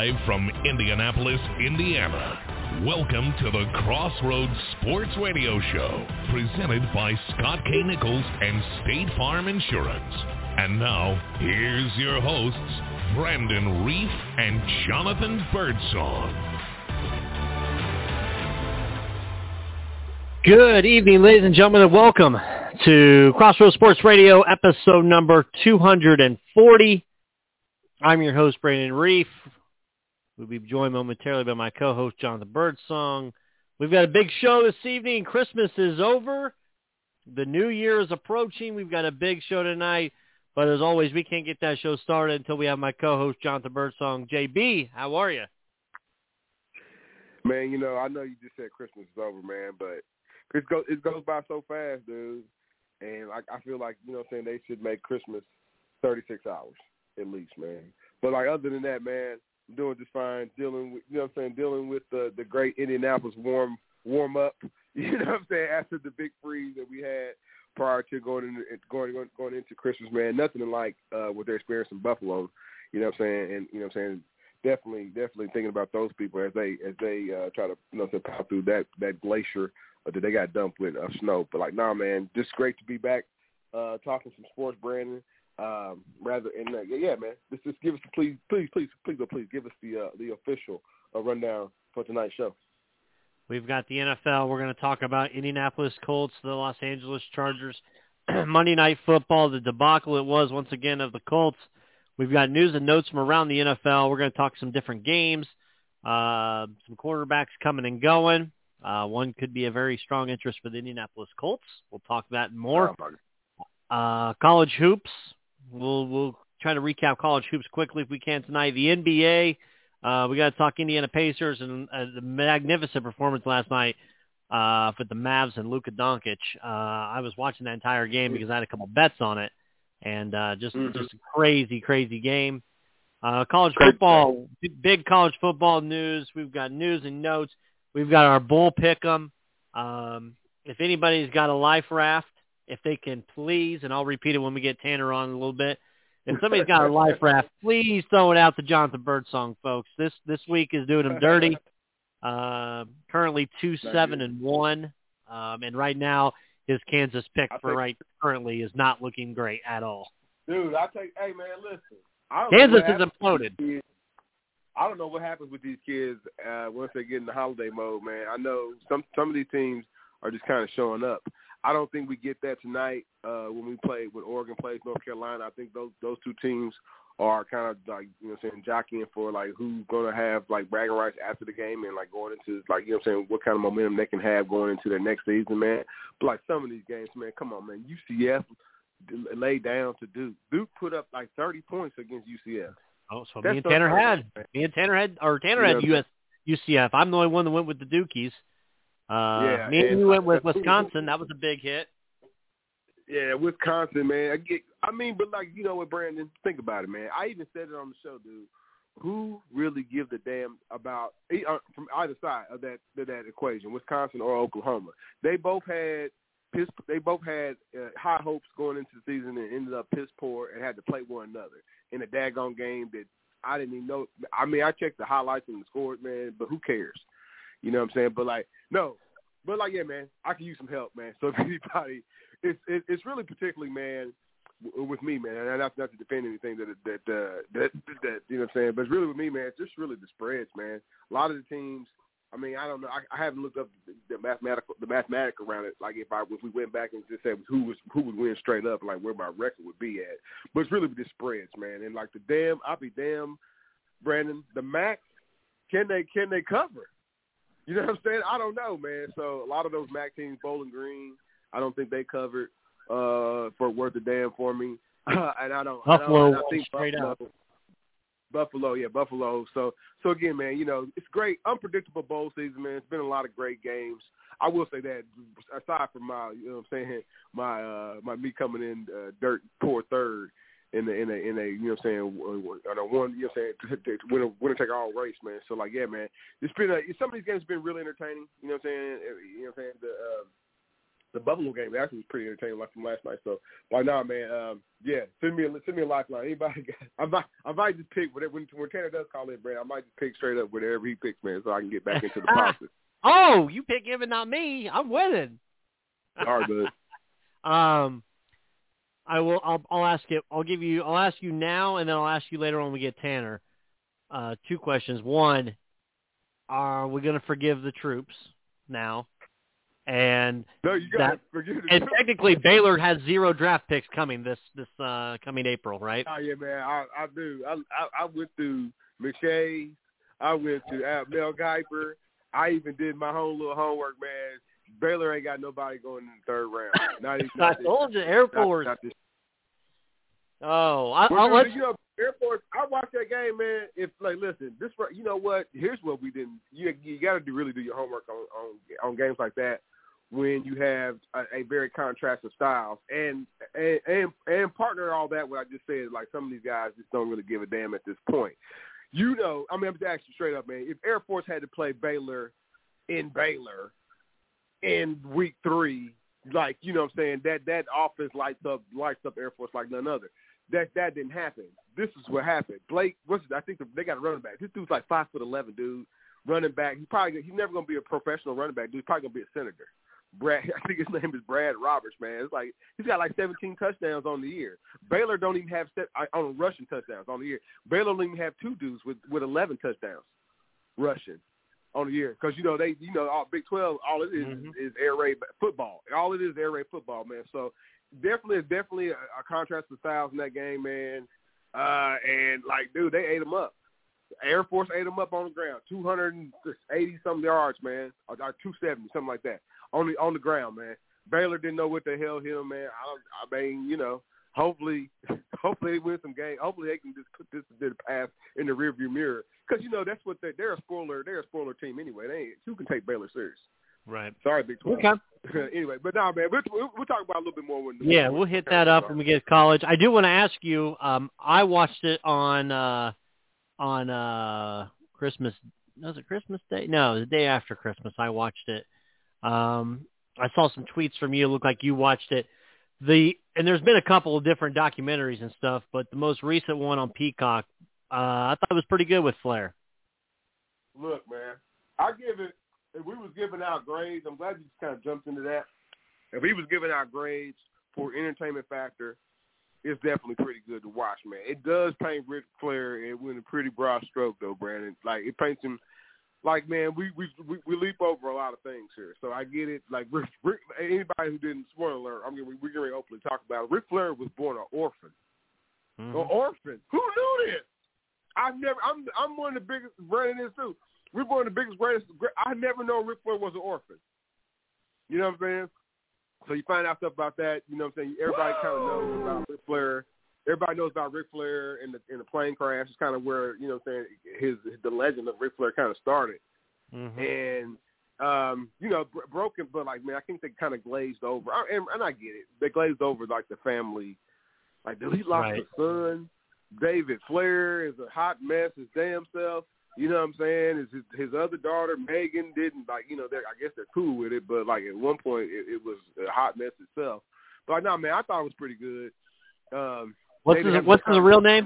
Live from Indianapolis, Indiana, welcome to the Crossroads Sports Radio Show, presented by Scott K. Nichols and State Farm Insurance. And now, here's your hosts, Brandon Reef and Jonathan Birdsong. Good evening, ladies and gentlemen, and welcome to Crossroads Sports Radio, episode number 240. I'm your host, Brandon Reef. We'll be joined momentarily by my co-host, Jonathan Birdsong. We've got a big show this evening. Christmas is over. The new year is approaching. We've got a big show tonight. But as always, we can't get that show started until we have my co-host, Jonathan Birdsong. JB, how are you? Man, you know, I know you just said Christmas is over, man, but it goes by so fast, dude. And I feel like, you know what I'm saying, they should make Christmas 36 hours at least, man. But, like, other than that, man, I'm doing just fine, dealing with, you know what I'm saying, dealing with the great Indianapolis warm up, you know what I'm saying, after the big freeze that we had prior to going into Christmas, man. Nothing like what they're experiencing in Buffalo, you know what I'm saying, and, you know what I'm saying, definitely thinking about those people as they try to, you know, power through that glacier that they got dumped with snow. But, like, nah, man, just great to be back talking some sports, Brandon. Yeah, man, just give us please give us the official rundown for tonight's show. We've got the NFL. We're going to talk about Indianapolis Colts, the Los Angeles Chargers, Monday Night Football, the debacle it was once again of the Colts. We've got news and notes from around the NFL. We're going to talk some different games, some quarterbacks coming and going. One could be a very strong interest for the Indianapolis Colts. We'll talk that and more. College hoops. We'll try to recap college hoops quickly if we can tonight. The NBA, we got to talk Indiana Pacers and the magnificent performance last night for the Mavs and Luka Doncic. I was watching that entire game because I had a couple bets on it, and just a crazy game. College football, big college football news. We've got news and notes. We've got our bull pick'em. If anybody's got a life raft, if they can please, and I'll repeat it when we get Tanner on in a little bit. If somebody's got a life raft, please throw it out to Jonathan Birdsong, folks. This week is doing him dirty. Currently 2-7-1, and right now his Kansas pick currently is not looking great at all. Dude, hey man, listen. Kansas is imploded. I don't know what happens with these kids once they get in the holiday mode, man. I know some of these teams are just kind of showing up. I don't think we get that tonight when Oregon plays North Carolina. I think those two teams are kind of like, you know what I'm saying, jockeying for like who's going to have like bragging rights after the game and like going into like, you know what I'm saying, what kind of momentum they can have going into their next season, man. But like some of these games, man, come on, man. UCF laid down to Duke. Duke put up like 30 points against UCF. Oh, so Tanner had UCF. I'm the only one that went with the Dukies. Me and you went with Wisconsin. That was a big hit. Yeah, Wisconsin, man. But like, you know what, Brandon? Think about it, man. I even said it on the show, dude. Who really gives a damn about from either side of that equation, Wisconsin or Oklahoma? They both had high hopes going into the season and ended up piss poor and had to play one another in a daggone game that I didn't even know. I mean, I checked the highlights and the scores, man, but who cares? You know what I'm saying? But like, no. But like, yeah, man, I can use some help, man. So if anybody, it's really particularly, man, with me, man, and that's not to defend anything that you know what I'm saying, but it's really with me, man. It's just really the spreads, man. A lot of the teams. I mean, I don't know. I haven't looked up the mathematics around it. Like if we went back and just said who would win straight up, like where my record would be at. But it's really the spreads, man. And like I'll be damn, Brandon. The MAC, can they cover? You know what I'm saying? I don't know, man. So a lot of those MAC teams, Bowling Green, I don't think they covered for worth a damn for me. And I don't. Buffalo, I think straight Buffalo, up. Buffalo. So again, man, you know, it's great, unpredictable bowl season, man. It's been a lot of great games. I will say that aside from my, you know what I'm saying, my me coming in dirt poor third in a you know what I'm saying, on a one, you know what I'm saying, winner take all race, man. So like, yeah, man, it's been some of these games have been really entertaining. You know what I'm saying? You know what I'm saying? the Buffalo game actually was pretty entertaining, like from last night. So, why not, man? Yeah, send me a lifeline. Anybody? I might just pick whatever. When Tanner does call in, Brad, I might just pick straight up whatever he picks, man, so I can get back into the process. Oh, you pick him and not me. I'm winning. All right, bud. I'll ask it. I'll ask you now, and then I'll ask you later when we get Tanner. 2 questions. One, are we going to forgive the troops now? And no, you got to forgive the troops. And technically, Baylor has 0 draft picks coming this coming April, right? Oh yeah, man. I do. I went through McShay. I went to Mel Kiper. I even did my whole little homework, man. Baylor ain't got nobody going in the 3rd round. Not even. I told you, Air Force. Air Force. I watched that game, man. If listen, this, you know what? Here's what we didn't. You got to really do your homework on games like that when you have a very contrast of styles and partner all that. What I just said, like some of these guys just don't really give a damn at this point. You know, I mean, I'm just asking you straight up, man. If Air Force had to play Baylor in week 3, like, you know what I'm saying, that offense lights up Air Force like none other. That didn't happen. This is what happened. Blake, I think they got a running back. This dude's like 5'11", dude, running back. He's never gonna be a professional running back, dude. He's probably gonna be a senator. Brad, I think his name is Brad Roberts, man. It's like he's got like 17 touchdowns on the year. Baylor don't even have on rushing touchdowns on the year. Baylor don't even have 2 dudes with 11 touchdowns rushing on the year, because all Big 12, all it is is air raid football. All it is air raid football, man. So definitely a contrast of styles in that game, man. And like, dude, they ate them up. Air Force ate them up on the ground, 280 some yards, man, or 270, something like that, on the ground, man. Baylor didn't know what the hell hit them, man. I mean, hopefully they win some games. Hopefully they can just put this to the past in the rearview mirror, because that's what they're a spoiler. They're a spoiler team anyway. Who can take Baylor serious? Right. Sorry, Big 12. Okay. Anyway, but no, man, we'll talk about it a little bit more when. Yeah, we'll hit that up when we get to college. I do want to ask you. I watched it on Christmas. Was it Christmas Day? No, the day after Christmas. I watched it. I saw some tweets from you. It looked like you watched it. And there's been a couple of different documentaries and stuff, but the most recent one on Peacock, I thought it was pretty good with Flair. Look, man, I give it. If we was giving out grades, I'm glad you just kind of jumped into that. If he was giving out grades for entertainment factor, it's definitely pretty good to watch, man. It does paint Ric Flair in a pretty broad stroke, though, Brandon. Like, it paints him like, man, we leap over a lot of things here. So I get it. Like, anybody who didn't, spoiler alert, we're going to openly talk about it. Ric Flair was born an orphan. Mm-hmm. An orphan. Who knew this? I'm one of the biggest, Brandon is too. We're one of the biggest, greatest. I never known Ric Flair was an orphan. You know what I'm saying? So you find out stuff about that. You know what I'm saying? Everybody kind of knows about Ric Flair. Everybody knows about Ric Flair and the plane crash. It's kind of where, you know what I'm saying, the legend of Ric Flair kind of started. Mm-hmm. And, broken, but like, man, I think they kind of glazed over. And I get it. They glazed over, like, the family. Like, dude, he lost a son. David Flair is a hot mess, his damn self. You know what I'm saying? His other daughter, Megan, didn't, like, I guess they're cool with it, but, like, at one point it was a hot mess itself. But, no, man, I thought it was pretty good. What's his real name?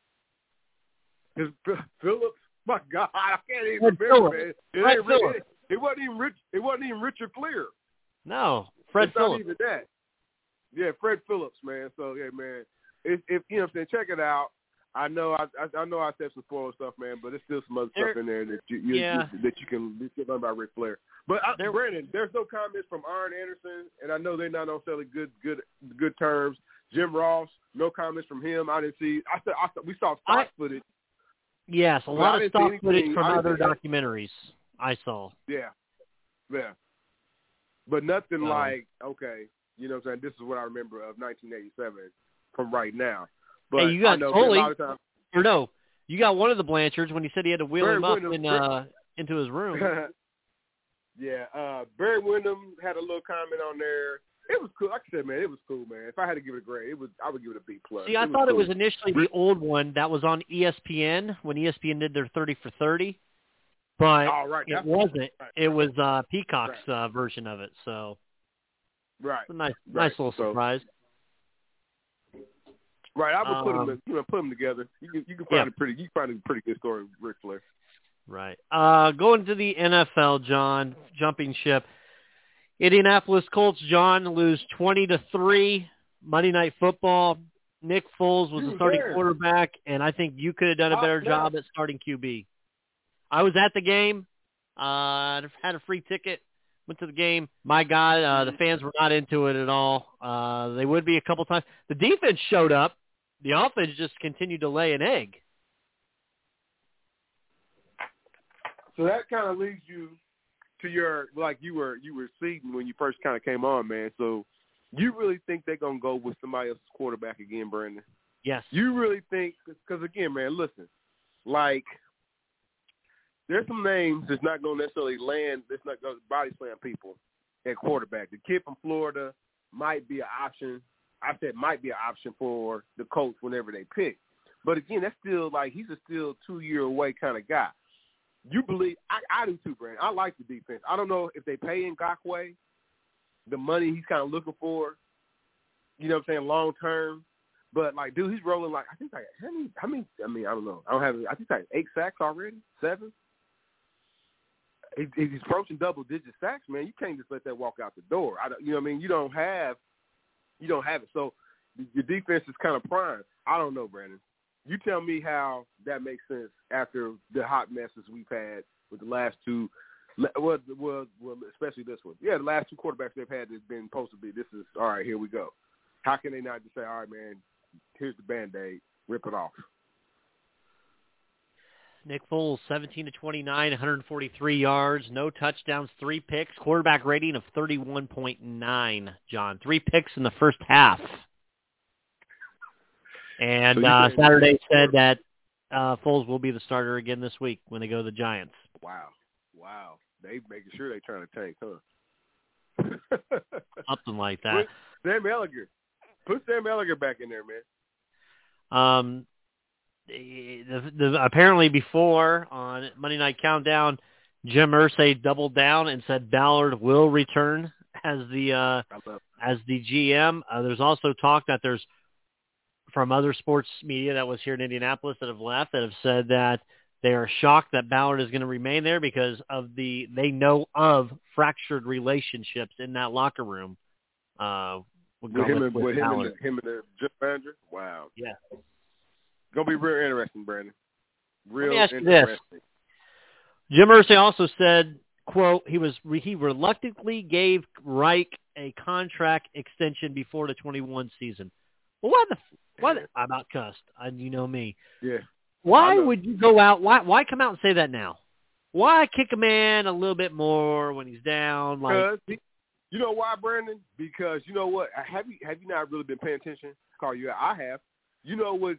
His Phillips. My God, I can't even remember, man. It wasn't even Richard Flair. No, Fred Phillips. Not even that. Yeah, Fred Phillips, man. So, yeah, man, if you know what I'm saying, check it out. I know I said some spoiler stuff, man, but there's still some other stuff in there that you can learn about Ric Flair. But Brandon, there's no comments from Arn Anderson, and I know they're not on necessarily good terms. Jim Ross, no comments from him. I didn't see. We saw stock footage. Yes, a lot of stock footage from other documentaries I saw. Yeah. But nothing like, okay, you know what I'm saying, this is what I remember of 1987 from right now. But hey, you got Foley, or no, you got one of the Blanchards when he said he had to wheel him up into his room. Yeah, Barry Windham had a little comment on there. It was cool. Like I said, man, it was cool, man. If I had to give it a grade, I would give it a B+. See, I thought it was initially the old one that was on ESPN when ESPN did their 30 for 30, but it wasn't. Right. It was Peacock's version of it. So Right. It's a nice little surprise. Right, I would put them together. You can find a pretty good story with Ric Flair. Right. Going to the NFL, John, jumping ship. Indianapolis Colts, John, lose 20-3 Monday Night Football. Nick Foles was the starting quarterback, and I think you could have done a better job at starting QB. I was at the game. Had a free ticket. Went to the game. My God, the fans were not into it at all. They would be a couple times. The defense showed up. The offense just continued to lay an egg. So that kind of leads you to your, like you were seeding when you first kind of came on, man. So you really think they're going to go with somebody else's quarterback again, Brandon? Yes. You really think, because again, man, listen, like there's some names that's not going to necessarily land, that's not going to body slam people at quarterback. The kid from Florida might be an option. I said might be an option for the Colts whenever they pick. But again, that's still like he's a still 2-year away kind of guy. You believe I do too, Brandon. I like the defense. I don't know if they pay Ngakoue the money he's kind of looking for, you know what I'm saying, long term. But like, dude, he's rolling like I think like how many? I mean, I don't know. I don't have. I think like 8 sacks already, 7. He's approaching double-digit sacks, man. You can't just let that walk out the door. You know what I mean? You don't have it. So your defense is kind of prime. I don't know, Brandon. You tell me how that makes sense after the hot messes we've had with the last two, well, especially this one. Yeah, the last 2 quarterbacks they've had that's been supposed to be, this is, all right, here we go. How can they not just say, all right, man, here's the Band-Aid, rip it off? Nick Foles, 17-29, 143 yards, no touchdowns, 3 picks, quarterback rating of 31.9, John. 3 picks in the first half. And Saturday said that Foles will be the starter again this week when they go to the Giants. Wow. They making sure they're trying to tank, huh? Something like that. Put Sam Ehlinger back in there, man. Apparently before on Monday Night Countdown, Jim Irsay doubled down and said Ballard will return as the GM. There's also talk that there's from other sports media that was here in Indianapolis that have left that have said that they are shocked that Ballard is going to remain there because of they know of fractured relationships in that locker room. With him and the general manager? Wow. Yeah. Going to be real interesting, Brandon. Let me ask you this. Jim Irsay also said, quote, he reluctantly gave Reich a contract extension before the 21 season. Well, why I'm not cussed. You know me. Yeah. Why would you go out? Why come out and say that now? Why kick a man a little bit more when he's down? Like, you know why, Brandon? Because you know what? Have you not really been paying attention? Call you out. I have. You know what?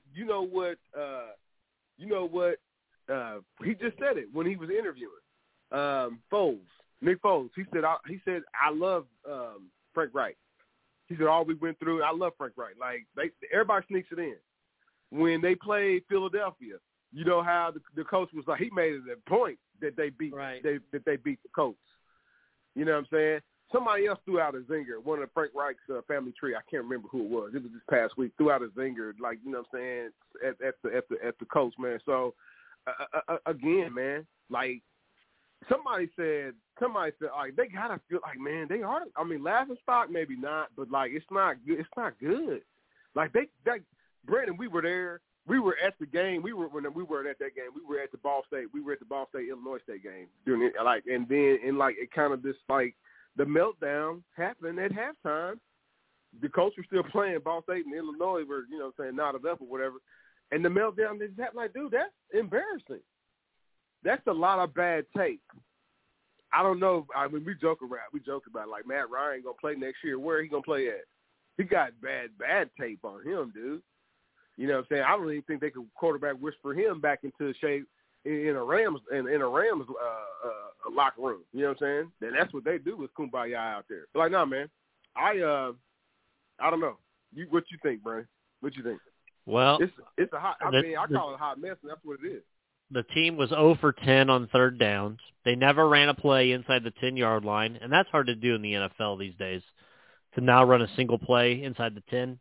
He just said it when he was interviewing Nick Foles. He said I love Frank Reich. He said all we went through. I love Frank Reich. Like everybody sneaks it in. When they played Philadelphia, you know how the coach was like he made it a point that they beat that they beat the Colts. You know what I'm saying? Somebody else threw out a zinger. One of Frank Reich's family tree. I can't remember who it was. It was this past week. Threw out a zinger, like you know what I'm saying, at the coach, man. So again, man, like somebody said, like they gotta feel like, man, they are. I mean, laughing stock maybe not, but like it's not good. It's not good. Like Brandon, we were there. We were at the game. When we were at that game. We were at the Ball State. We were at the Ball State Illinois State game during it. Like, and then it kind of just like. The meltdown happened at halftime. The coach was still playing. Ball State and Illinois were, you know what I'm saying, knotted up or whatever. And the meltdown just happened. Like, dude, that's embarrassing. That's a lot of bad tape. I don't know. I mean, we joke about like Matt Ryan going to play next year. Where he going to play at? He got bad tape on him, dude. You know what I'm saying? I don't even think they could quarterback whisper him back into shape in a Rams locker room. You know what I'm saying? And that's what they do with Kumbaya out there. They're like, nah, man, I don't know. What you think, Brian? What you think? Well, it's a hot. I call it a hot mess, and that's what it is. The team was 0 for 10 on third downs. They never ran a play inside the 10-yard line, and that's hard to do in the NFL these days. to now run a single play inside the 10.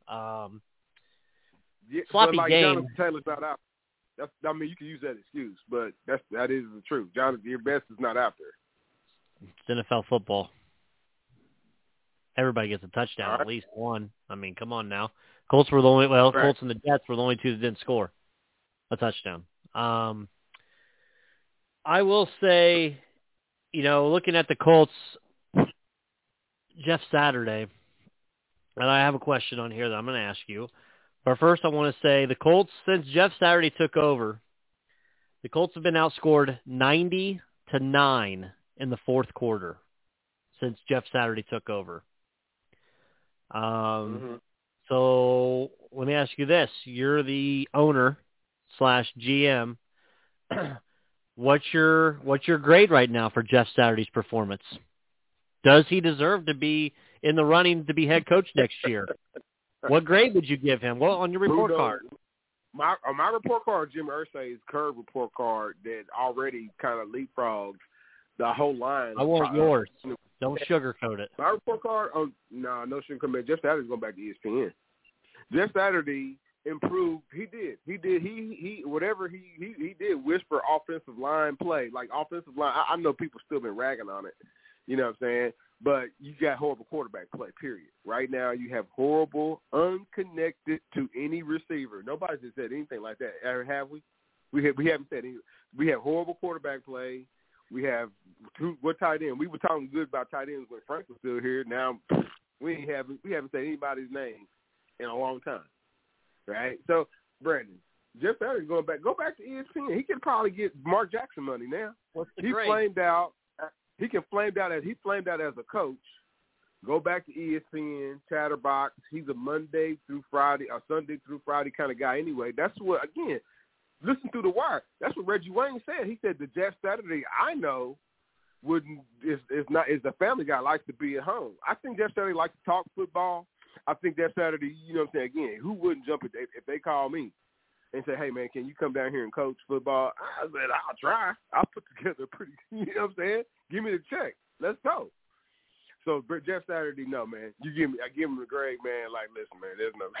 Sloppy but game. Jonathan Taylor's not out. I mean, you can use that excuse, but that is the truth. Jonathan, your best is not out there. It's NFL football. Everybody gets a touchdown, right. at least one. I mean, come on now. Colts were the only. Well, right. Colts and the Jets were the only two that didn't score a touchdown. I will say, looking at the Colts, Jeff Saturday, and I have a question on here that I'm going to ask you. But first, I want to say the Colts, since Jeff Saturday took over, the Colts have been outscored 90-9 in the fourth quarter since Jeff Saturday took over. So let me ask you this. You're the owner / GM. What's your grade right now for Jeff Saturday's performance? Does he deserve to be in the running to be head coach next year? What grade would you give him? Well, on your report card. On my report card, Jim Irsay's current report card that already kind of leapfrogged the whole line. I want yours. Don't sugarcoat it. My report card? Oh, no sugarcoat. Jeff Saturday's going back to ESPN. Jeff Saturday improved. He did. He whatever he did whisper offensive line play, like offensive line. I know people still been ragging on it. You know what I'm saying? But you got horrible quarterback play, period. Right now you have horrible, unconnected to any receiver. Nobody's said anything like that, ever have we? We haven't said anything. We have horrible quarterback play. We have what tight end? We were talking good about tight ends when Frank was still here. Now we haven't said anybody's name in a long time. Right? So, Brandon, Jeff Saturday's going back. Go back to ESPN. He can probably get Mark Jackson money now. What's the grade? Flamed out. He flamed out as a coach. Go back to ESPN, Chatterbox. He's a Monday through Friday or Sunday through Friday kind of guy anyway. That's what, again, listen through the wire. That's what Reggie Wayne said. He said the Jeff Saturday I know is the family guy, likes to be at home. I think Jeff Saturday likes to talk football. I think Jeff Saturday, you know what I'm saying, again, who wouldn't jump if they call me and say, hey, man, can you come down here and coach football? I said, I'll try. I'll put together pretty, you know what I'm saying? Give me the check. Let's go. So Jeff Saturday, no, man. I give him the grade, man. Like, listen, man,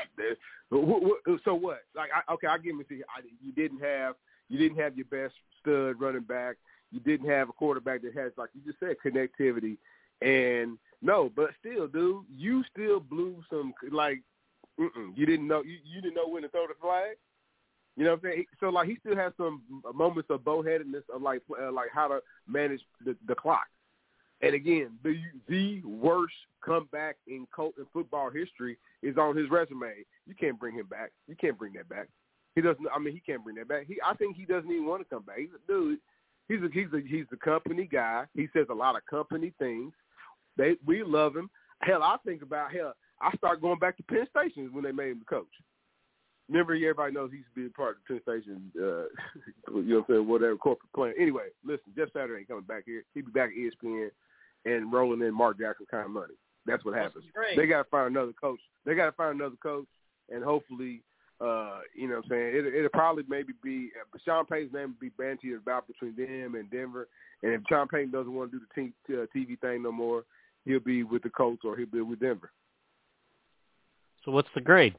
so what? Like, I give him you didn't have your best stud running back. You didn't have a quarterback that has, like you just said, connectivity. And no, but still, dude, you still blew some, like, you didn't know when to throw the flag. You know what I'm saying? So, like, he still has some moments of bowheadedness of, like how to manage the clock. And, again, the worst comeback in football history is on his resume. You can't bring him back. You can't bring that back. He doesn't. I mean, he can't bring that back. I think he doesn't even want to come back. He's a dude. He's the company guy. He says a lot of company things. We love him. I start going back to Penn Station when they made him the coach. Remember, everybody knows he used to be a part of Penn Station, you know what I'm saying, whatever, corporate plan. Anyway, listen, Jeff Saturday ain't coming back here. He'll be back at ESPN and rolling in Mark Jackson kind of money. That's what happens. They got to find another coach. And hopefully, you know what I'm saying, it'll probably maybe be Sean Payton's name would be bantied about between them and Denver. And if Sean Payton doesn't want to do the TV thing no more, he'll be with the Colts or he'll be with Denver. So what's the grade?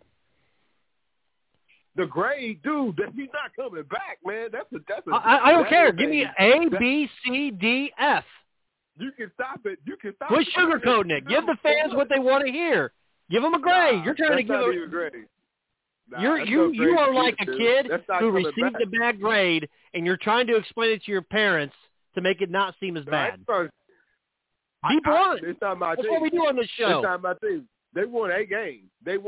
The grade, dude, he's not coming back, man. I don't care. Give me A, B, C, D, F. You can stop it. Quit sugarcoating it. Give the fans what they want to hear. Give them a grade. You're trying to give a grade. You are like a kid who received a bad grade, and you're trying to explain it to your parents to make it not seem as bad. Be blunt. It's not my team. That's what we do on this show. It's not my team. They won a game.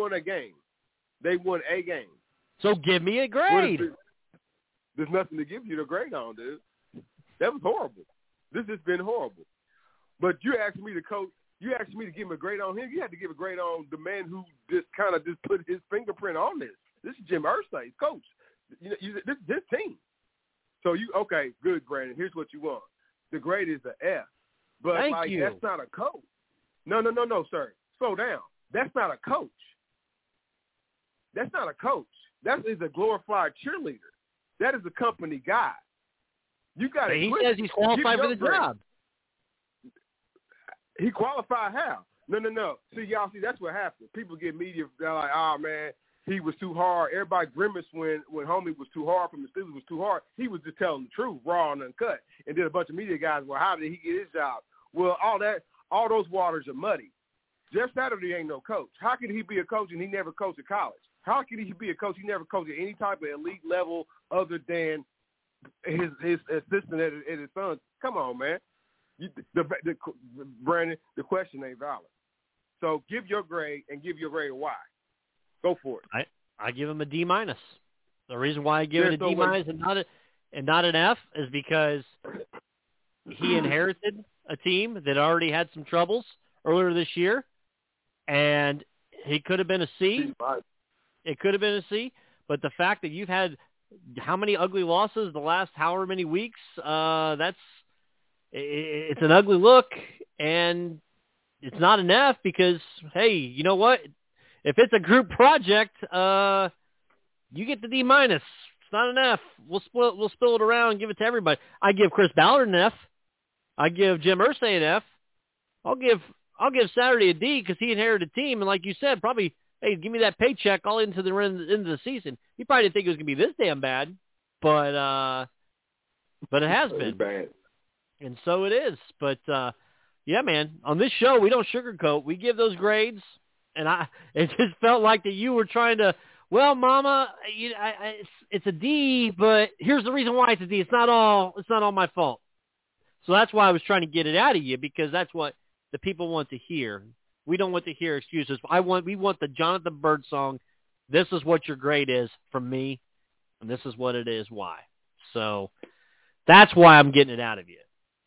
So give me a grade. There's nothing to give you the grade on, dude. That was horrible. This has been horrible. But you asked me to coach. You asked me to give him a grade on him. You had to give a grade on the man who just kind of just put his fingerprint on this. This is Jim Irsay, coach. This is his team. So okay, good, Brandon. Here's what you want. The grade is an F. But Thank you. That's not a coach. No, sir. Slow down. That's not a coach. That's not a coach. That is a glorified cheerleader. That is a company guy. You got to. He says he's qualified for the job. He qualified how? No. See, y'all, that's what happens. People get media, they're like, oh, man, he was too hard. Everybody grimaced when homie was too hard, from the Steelers was too hard. He was just telling the truth, raw and uncut. And then a bunch of media guys, well, how did he get his job? Well, all those waters are muddy. Jeff Saturday ain't no coach. How could he be a coach and he never coached at college? How could he be a coach? He never coached at any type of elite level other than his assistant at his son. Come on, man. Brandon, the question ain't valid. So give your grade and give your grade a Y. Go for it. I give him a D-. The reason why I give it a D- and not an F is because he inherited a team that already had some troubles earlier this year, and he could have been a C. It could have been a C, but the fact that you've had how many ugly losses the last however many weeks, it's an ugly look, and it's not an F because, hey, you know what? If it's a group project, you get the D-. It's not an F. We'll spill it around and give it to everybody. I give Chris Ballard an F. I give Jim Irsay an F. I'll give Saturday a D because he inherited a team, and like you said, probably, hey, give me that paycheck all into the end of the season. He probably didn't think it was going to be this damn bad, but it has been. Bad. And so it is. But, yeah, man, on this show, we don't sugarcoat. We give those grades, and it just felt like that you were trying to, well, Mama, it's a D, but here's the reason why it's a D. It's not all my fault. So that's why I was trying to get it out of you, because that's what the people want to hear. We don't want to hear excuses. We want the Jonathan Byrd song. This is what your grade is from me, and this is what it is why. So that's why I'm getting it out of you.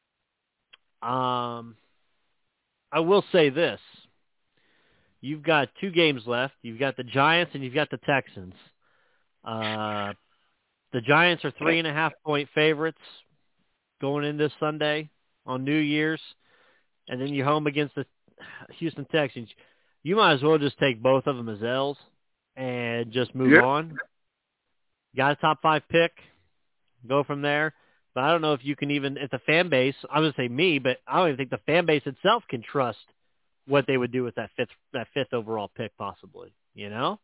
I will say this. You've got 2 games left. You've got the Giants and you've got the Texans. The Giants are 3.5-point favorites going in this Sunday on New Year's, and then you're home against the Houston Texans. You might as well just take both of them as L's and just move on. Got a top 5 pick. Go from there. But I don't know if you can even, if the fan base, I'm going to say me, but I don't even think the fan base itself can trust what they would do with that fifth overall pick possibly, you know?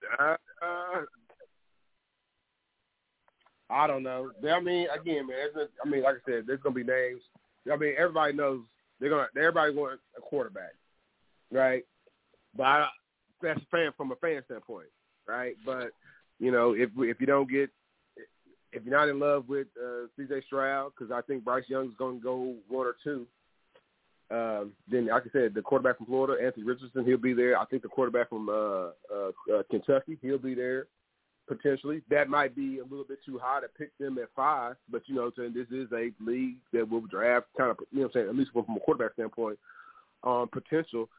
I don't know. I mean, again, man, like I said, there's going to be names. I mean, everybody knows everybody wants a quarterback, right? But that's from a fan standpoint, right? But, you know, if you don't get, if you're not in love with C.J. Stroud, because I think Bryce Young's going to go 1 or 2, then, like I said, the quarterback from Florida, Anthony Richardson, he'll be there. I think the quarterback from Kentucky, he'll be there potentially. That might be a little bit too high to pick them at 5, but, you know, this is a league that will draft kind of, you know what I'm saying, at least from a quarterback standpoint, potential.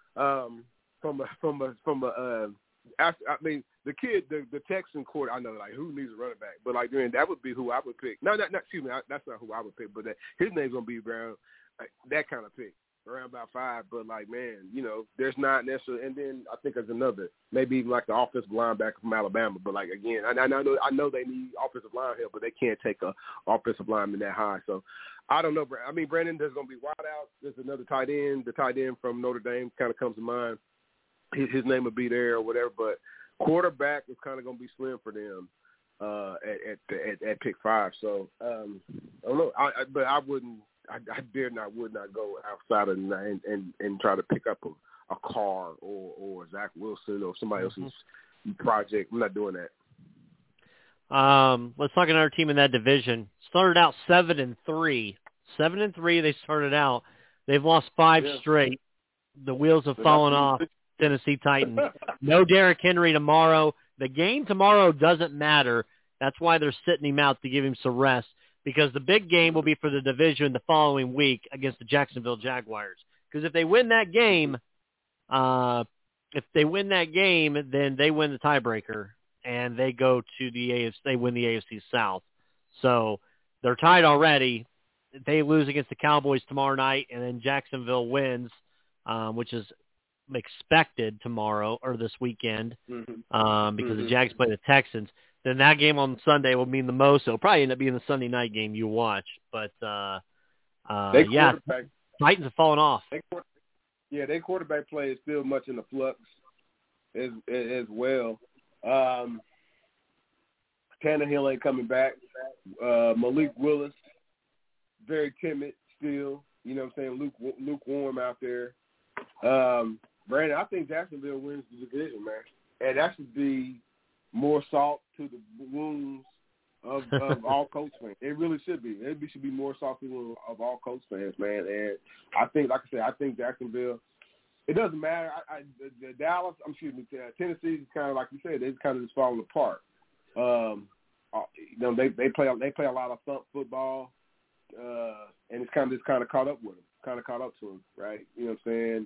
I mean, the kid, the Texan quarter, I know, like, who needs a running back? But, like, man, that would be who I would pick. No, excuse me, that's not who I would pick, but his name's going to be around that kind of pick, around about 5. But, like, man, you know, there's not necessarily, and then I think there's another, maybe even like the offensive linebacker from Alabama. But, like, again, I know they need offensive line help, but they can't take a offensive lineman that high. So, I don't know. I mean, Brandon, there's going to be wideouts. There's another tight end. The tight end from Notre Dame kind of comes to mind. His name would be there or whatever, but quarterback is kind of going to be slim for them at pick 5. So I don't know, but I would not go outside of and try to pick up a Carr or Zach Wilson or somebody else's project. I'm not doing that. Let's talk another team in that division. Started out 7-3. 7-3. They started out. They've lost 5 straight. The wheels have fallen off. Tennessee Titans. No Derrick Henry tomorrow. The game tomorrow doesn't matter. That's why they're sitting him out to give him some rest, because the big game will be for the division the following week against the Jacksonville Jaguars. Because if they win that game, then they win the tiebreaker and they go to the AFC. They win the AFC South. So they're tied already. They lose against the Cowboys tomorrow night, and then Jacksonville wins, which is expected tomorrow or this weekend, because the Jags play the Texans. Then that game on Sunday will mean the most. It'll probably end up being the Sunday night game you watch. But Titans have fallen off. Yeah, their quarterback play is still much in the flux as well. Tannehill ain't coming back. Malik Willis, very timid still. You know what I'm saying? Lukewarm out there. Brandon, I think Jacksonville wins the division, man. And that should be more salt to the wounds of all Colts fans. It really should be. It should be more salt to the wounds of all Colts fans, man. And I think, like I said, I think Jacksonville, it doesn't matter. Tennessee is kind of, like you said, they're kind of just falling apart. They play a lot of thump football, and it's kind of caught up with them, kind of caught up to them, right? You know what I'm saying?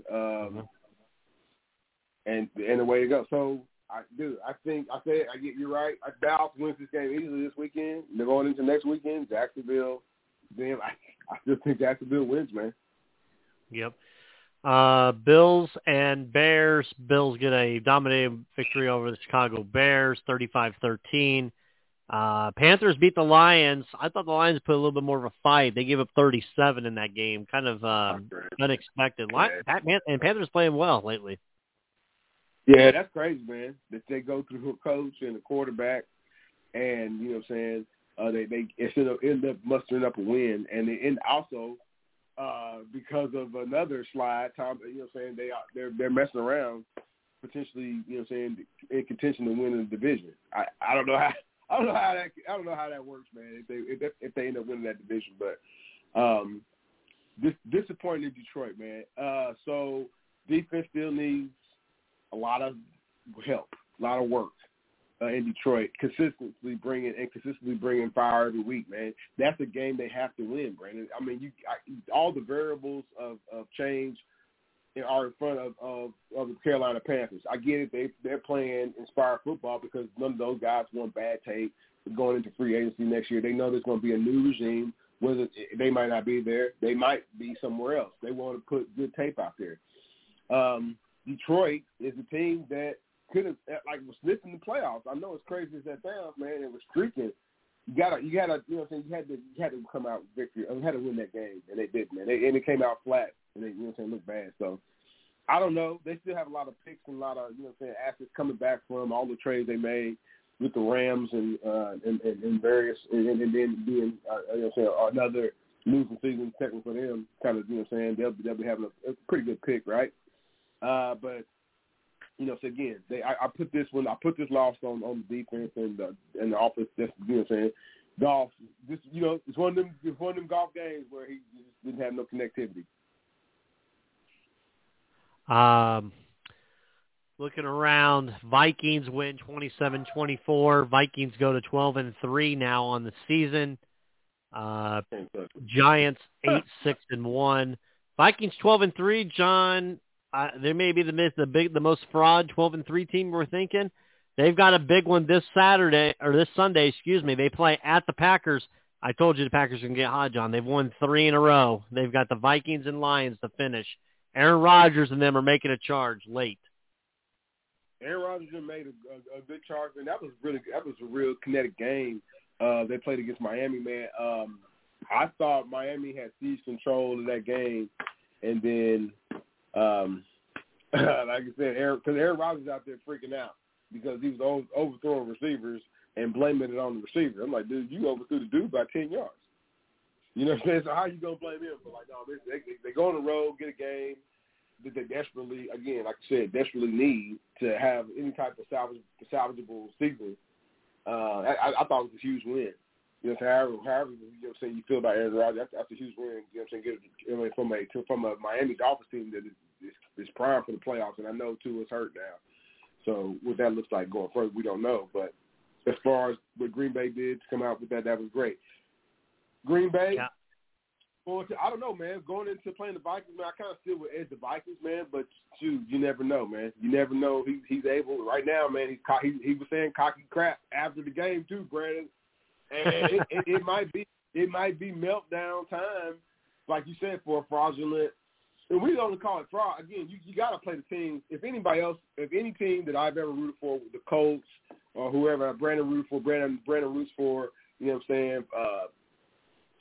And the way to go. So you're right. Dallas wins this game easily this weekend. They're going into next weekend. Jacksonville. Then I still think Jacksonville wins, man. Yep. Bills and Bears. Bills get a dominating victory over the Chicago Bears, 35-13. Panthers beat the Lions. I thought the Lions put a little bit more of a fight. They gave up 37 in that game, kind of unexpected. And Panthers playing well lately. Yeah, that's crazy, man. That they go through a coach and a quarterback, and you know what I'm saying. They end up mustering up a win, and also because of another slide, Tom. You know what I'm saying. They're messing around, potentially. You know what I'm saying, in contention to win the division. I don't know how that works, man. If they end up winning that division, but disappointing in Detroit, man. So defense still needs a lot of help, a lot of work in Detroit. Consistently bringing fire every week, man. That's a game they have to win, Brandon. I mean, all the variables of change are in front of the Carolina Panthers. I get it; they're playing inspired football because none of those guys want bad tape going into free agency next year. They know there's going to be a new regime. Whether they might not be there, they might be somewhere else. They want to put good tape out there. Detroit is a team that could have was sniffing the playoffs. I know it's crazy as that sounds, man. It was streaking. You gotta, you know what I'm saying. You had to come out with victory. You had to win that game, and they did, man. And it came out flat, and they, you know what I'm saying, looked bad. So I don't know. They still have a lot of picks and a lot of, you know what I'm saying, assets coming back from all the trades they made with the Rams and various, and then being you know what I'm saying, another losing season technically for them. Kind of, you know what I'm saying, they'll be having a pretty good pick, right? But you know, so again, I put this loss on the defense and the offense. That's, you know what I'm saying. Golf, this, you know, it's one of them golf games where he just didn't have no connectivity. Looking around, Vikings win 27-24. Vikings go to 12-3 now on the season. Giants 8-6-1. Vikings 12-3. John. They may be the most fraud 12-3 team we're thinking. They've got a big one this Sunday. They play at the Packers. I told you the Packers can get hot, John. They've won 3 in a row. They've got the Vikings and Lions to finish. Aaron Rodgers and them are making a charge late. Aaron Rodgers made a good charge, and that was a real kinetic game. They played against Miami, man. I thought Miami had seized control of that game, and then. Like I said, Aaron Rodgers out there freaking out because he was overthrowing receivers and blaming it on the receiver. I'm like, dude, you overthrew the dude by 10 yards. You know what I'm saying? So how you going to blame him? But like, no, they go on the road, get a game that they desperately, again, like I said, desperately need to have any type of salvageable season. I thought it was a huge win. You know, however, you know what I'm saying, you feel about Aaron Rodgers, that's a huge win. You know what I'm saying, from a Miami Dolphins team that is primed for the playoffs, and I know Tua is hurt now. So what that looks like going forward, we don't know. But as far as what Green Bay did to come out with that was great. Green Bay, yeah. I don't know, man. Going into playing the Vikings, man, I kind of still would edge the Vikings, man. But shoot, you never know, man. You never know. He's able right now, man. He was saying cocky crap after the game too, Brandon. And it might be meltdown time, like you said, for a fraudulent. And we don't call it fraud. Again, you got to play the team. If any team that I've ever rooted for, the Colts or whoever, Brandon roots for, you know what I'm saying,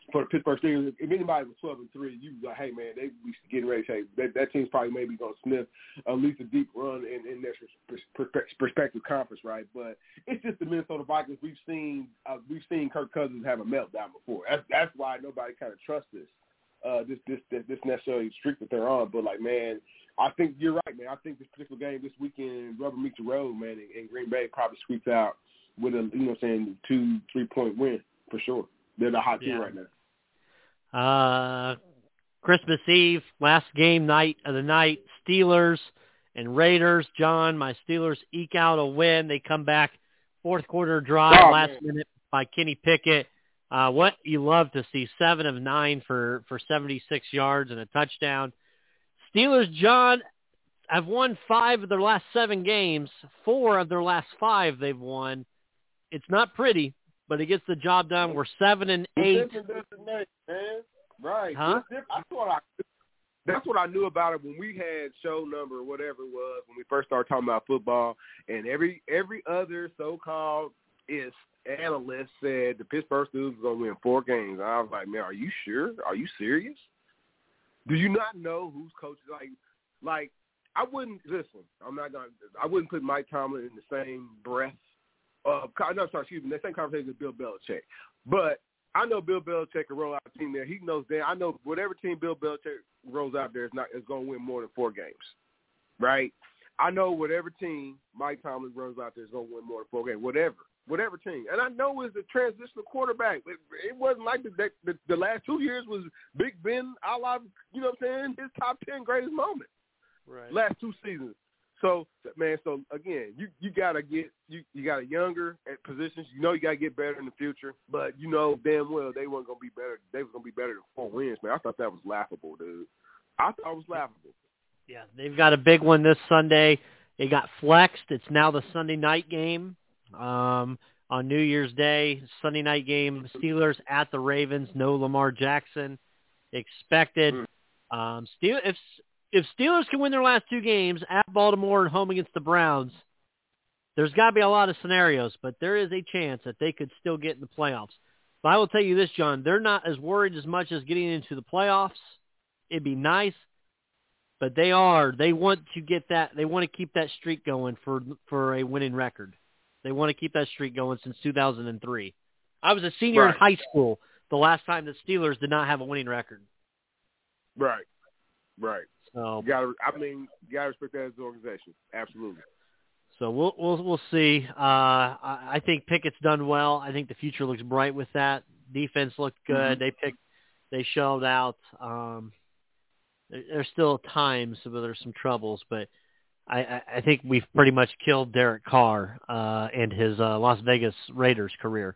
for the Pittsburgh Steelers, if anybody was 12-3, you like, hey man, they be getting ready to say that team's probably maybe gonna sniff at least a deep run in their respective conference, right? But it's just the Minnesota Vikings. We've seen Kirk Cousins have a meltdown before. That's why nobody kind of trusts this necessarily streak that they're on. But like, man, I think you're right, man. I think this particular game this weekend, rubber meets the road, man, and Green Bay probably squeaks out with a 2-3 point win for sure. They're the hot team right now. Christmas Eve, last game night of the night, Steelers and Raiders. John, my Steelers eke out a win. They come back, fourth quarter drive, last minute by Kenny Pickett. What you love to see, 7 of 9 for 76 yards and a touchdown. Steelers, John, have won 5 of their last 7 games. 4 of their last 5 they've won. It's not pretty, but it gets the job done. We're 7-8. Right. Huh? That's what I knew about it when we had show number or whatever it was when we first started talking about football, and every other so-called analyst said the Pittsburgh Steelers were going to win 4 games. I was like, man, are you sure? Are you serious? Do you not know who's coaching? Like I wouldn't listen. I wouldn't put Mike Tomlin in the same breath. The same conversation with Bill Belichick. But I know Bill Belichick can roll out a team there. He knows that. I know whatever team Bill Belichick rolls out there is going to win more than 4 games, right? I know whatever team Mike Tomlin rolls out there is going to win more than 4 games, whatever team. And I know it's a transitional quarterback. It wasn't like the last 2 years was Big Ben, his top 10 greatest moment. Right. Last 2 seasons. So, man, again, you gotta get you got a younger at positions. You gotta get better in the future. But damn well they weren't gonna be better. They was gonna be better than 4 wins, man. I thought that was laughable, dude. I thought it was laughable. Yeah, they've got a big one this Sunday. It got flexed. It's now the Sunday night game on New Year's Day. Sunday night game. Steelers at the Ravens. No Lamar Jackson expected. If Steelers can win their last 2 games at Baltimore and home against the Browns, there's got to be a lot of scenarios, but there is a chance that they could still get in the playoffs. But I will tell you this, John, they're not as worried as much as getting into the playoffs. It'd be nice, but they want to get that. They want to keep that streak going for a winning record. They want to keep that streak going since 2003. I was a senior in high school the last time the Steelers did not have a winning record. Right. So you gotta respect that as an organization. Absolutely. So we'll see. I think Pickett's done well. I think the future looks bright with that. Defense looked good. Mm-hmm. They showed out. There's still times where there's some troubles, but I think we've pretty much killed Derek Carr and his Las Vegas Raiders career.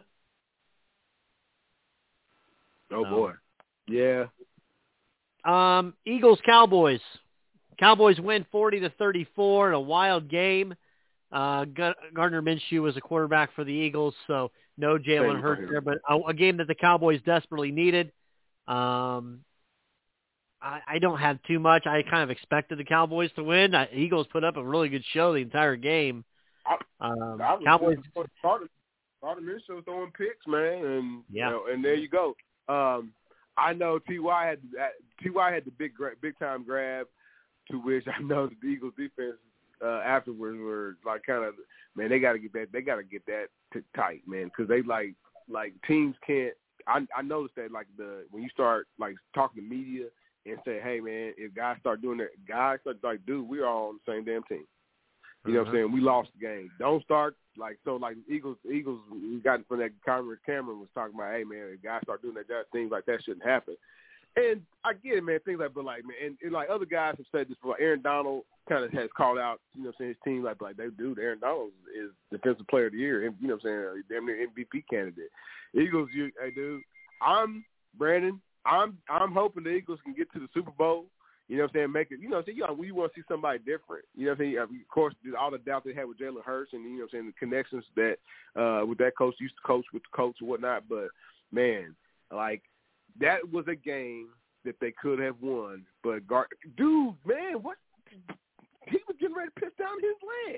Boy. Yeah. Eagles Cowboys. Cowboys win 40-34 in a wild game. Gardner Minshew was a quarterback for the Eagles, so no Jalen Hurts there, but a game that the Cowboys desperately needed. I don't have too much. I kind of expected the Cowboys to win. Eagles put up a really good show the entire game. Cowboys started Minshew throwing picks, man, and there you go. I know T.Y. had the big time grab, to which I know the Eagles defense afterwards were like kind of, man, they got to get that tight, man, because they like teams can't. I noticed that when you start talking to media and say, hey man, if guys start doing that, guys start dude, we're all on the same damn team. You know what I'm saying? We lost the game. Don't start Eagles got from that Cameron was talking about, hey man, if guys start doing that things like that shouldn't happen. And I get it, man, things but and other guys have said this before. Aaron Donald kind of has called out, his team like they do. Aaron Donald is defensive player of the year, and damn near MVP candidate. Eagles, hey dude, I'm hoping the Eagles can get to the Super Bowl. Make it, we want to see somebody different. Of course, all the doubt they had with Jalen Hurts and, the connections that with that coach, used to coach with the coach and whatnot. But, man, that was a game that they could have won. But, dude, man, what? He was getting ready to piss down his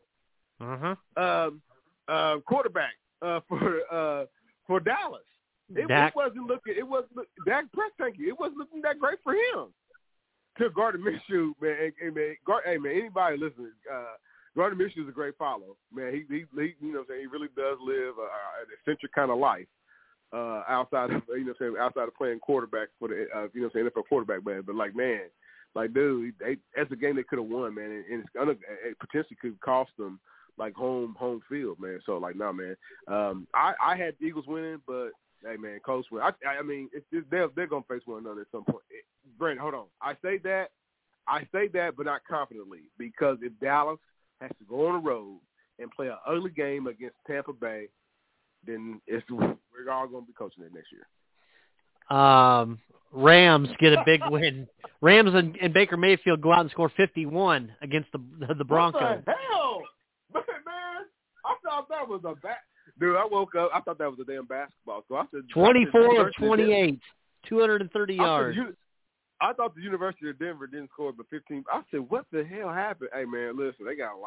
leg again. Quarterback for Dallas. It wasn't looking. Dak Prescott. Thank you. It wasn't looking that great for him. To Gardner Minshew, man. Hey, man. Anybody listening? Gardner Minshew is a great follow, man. He you know what I'm saying, he really does live an eccentric kind of life outside of outside of playing quarterback for the NFL quarterback, man. But dude, that's a game they could have won, man, and it potentially could cost them like home field, man. So nah, man. I had the Eagles winning, but hey, man, Colts win. I mean, they're gonna face one another at some point. Brandon, hold on. I say that, but not confidently, because if Dallas has to go on the road and play an ugly game against Tampa Bay, then we're all going to be coaching it next year. Rams get a big win. Rams and Baker Mayfield go out and score 51 against the Broncos. What the hell? Man, I thought that was a dude, I woke up, I thought that was a damn basketball. So I said 24 of 28, 230 yards. I thought the University of Denver didn't score but 15. I said, what the hell happened? Hey, man, listen, they got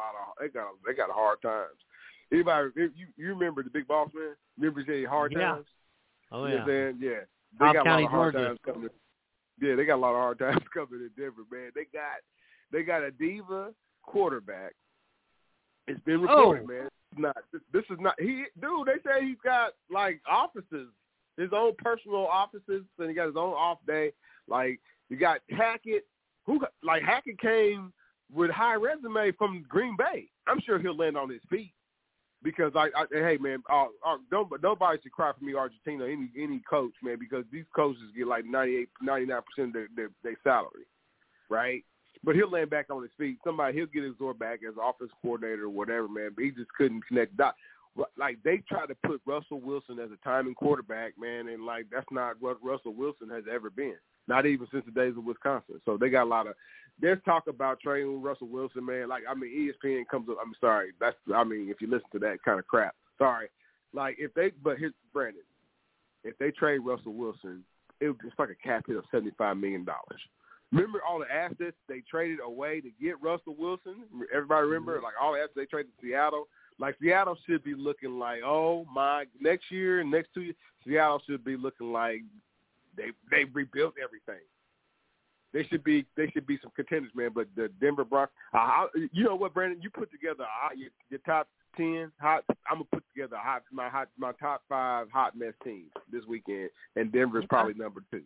hard times. Anybody, you remember the Big Boss Man? Remember he said hard times? Oh, yeah. Yeah. They got a lot of hard times coming. Yeah, they got a lot of hard times coming in Denver, man. They got a diva quarterback. It's been reported, man. This is not he. Dude, they say he's got like offices, his own personal offices, and he got his own off day. Like, you got Hackett, Hackett came with high resume from Green Bay. I'm sure he'll land on his feet because, hey, man, nobody should cry for me, Argentina, any coach, man, because these coaches get like 98, 99% of their salary, right? But he'll land back on his feet. He'll get his door back as offense coordinator or whatever, man, but he just couldn't connect dots. Like, they tried to put Russell Wilson as a timing quarterback, man, and, like, that's not what Russell Wilson has ever been. Not even since the days of Wisconsin. So they got a lot of – there's talk about trading Russell Wilson, man. Like, I mean, ESPN comes up – I'm sorry. If you listen to that kind of crap. Sorry. Like, here's Brandon. If they trade Russell Wilson, it's like a cap hit of $75 million. Remember all the assets they traded away to get Russell Wilson? Everybody remember? Like, all the assets they traded to Seattle? Like, Seattle should be looking like, oh, my – next year and next 2 years, Seattle should be looking like – They rebuilt everything. They should be some contenders, man. But the Denver Broncos, you know what, Brandon? You put together your top 10 hot. I'm gonna put together my top 5 hot mess teams this weekend, and Denver's probably number 2.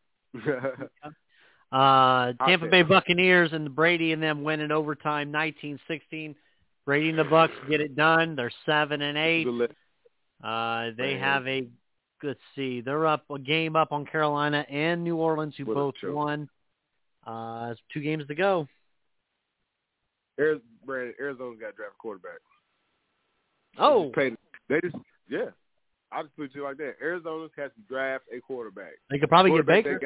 Tampa Bay Buccaneers and Brady and them win in overtime, 19-16. Brady and the Bucs get it done. They're 7-8. They have a. Let's see. They're up a game up on Carolina and New Orleans, who both won. 2 games to go. Arizona's got to draft a quarterback. Oh. I'll just put it like that. Arizona has to draft a quarterback. They could probably get Baker.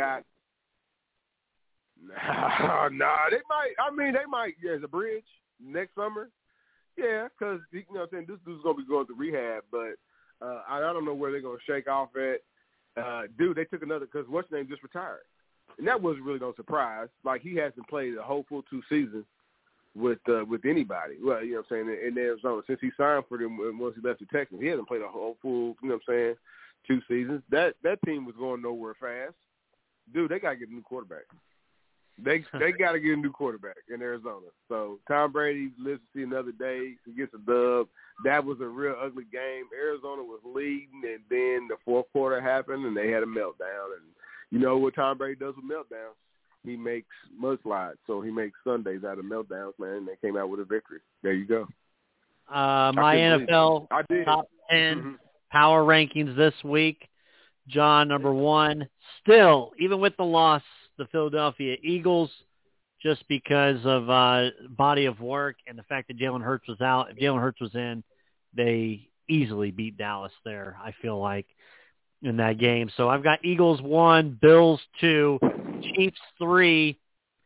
They might. I mean, they might. Yeah, as a bridge next summer. Yeah, because, you know what I'm saying, this dude's going to be going through rehab, but I don't know where they're going to shake off at. Dude, they took another, because what's his name just retired. And that wasn't really no surprise. Like, he hasn't played a whole full 2 seasons with anybody. Well, you know what I'm saying, in Arizona. Since he signed for them once he left the Texans, he hasn't played a whole full, you know what I'm saying, 2 seasons. That team was going nowhere fast. Dude, they got to get a new quarterback. They got to get a new quarterback in Arizona. So Tom Brady lives to see another day. He gets a dub. That was a real ugly game. Arizona was leading, and then the fourth quarter happened, and they had a meltdown. And you know what Tom Brady does with meltdowns? He makes mudslides. So he makes Sundays out of meltdowns, man, and they came out with a victory. There you go. My NFL top 10 power rankings this week. John, number 1. Still, even with the loss, the Philadelphia Eagles, just because of body of work and the fact that Jalen Hurts was out. If Jalen Hurts was in, they easily beat Dallas there, I feel like, in that game. So I've got Eagles 1, Bills 2, Chiefs 3,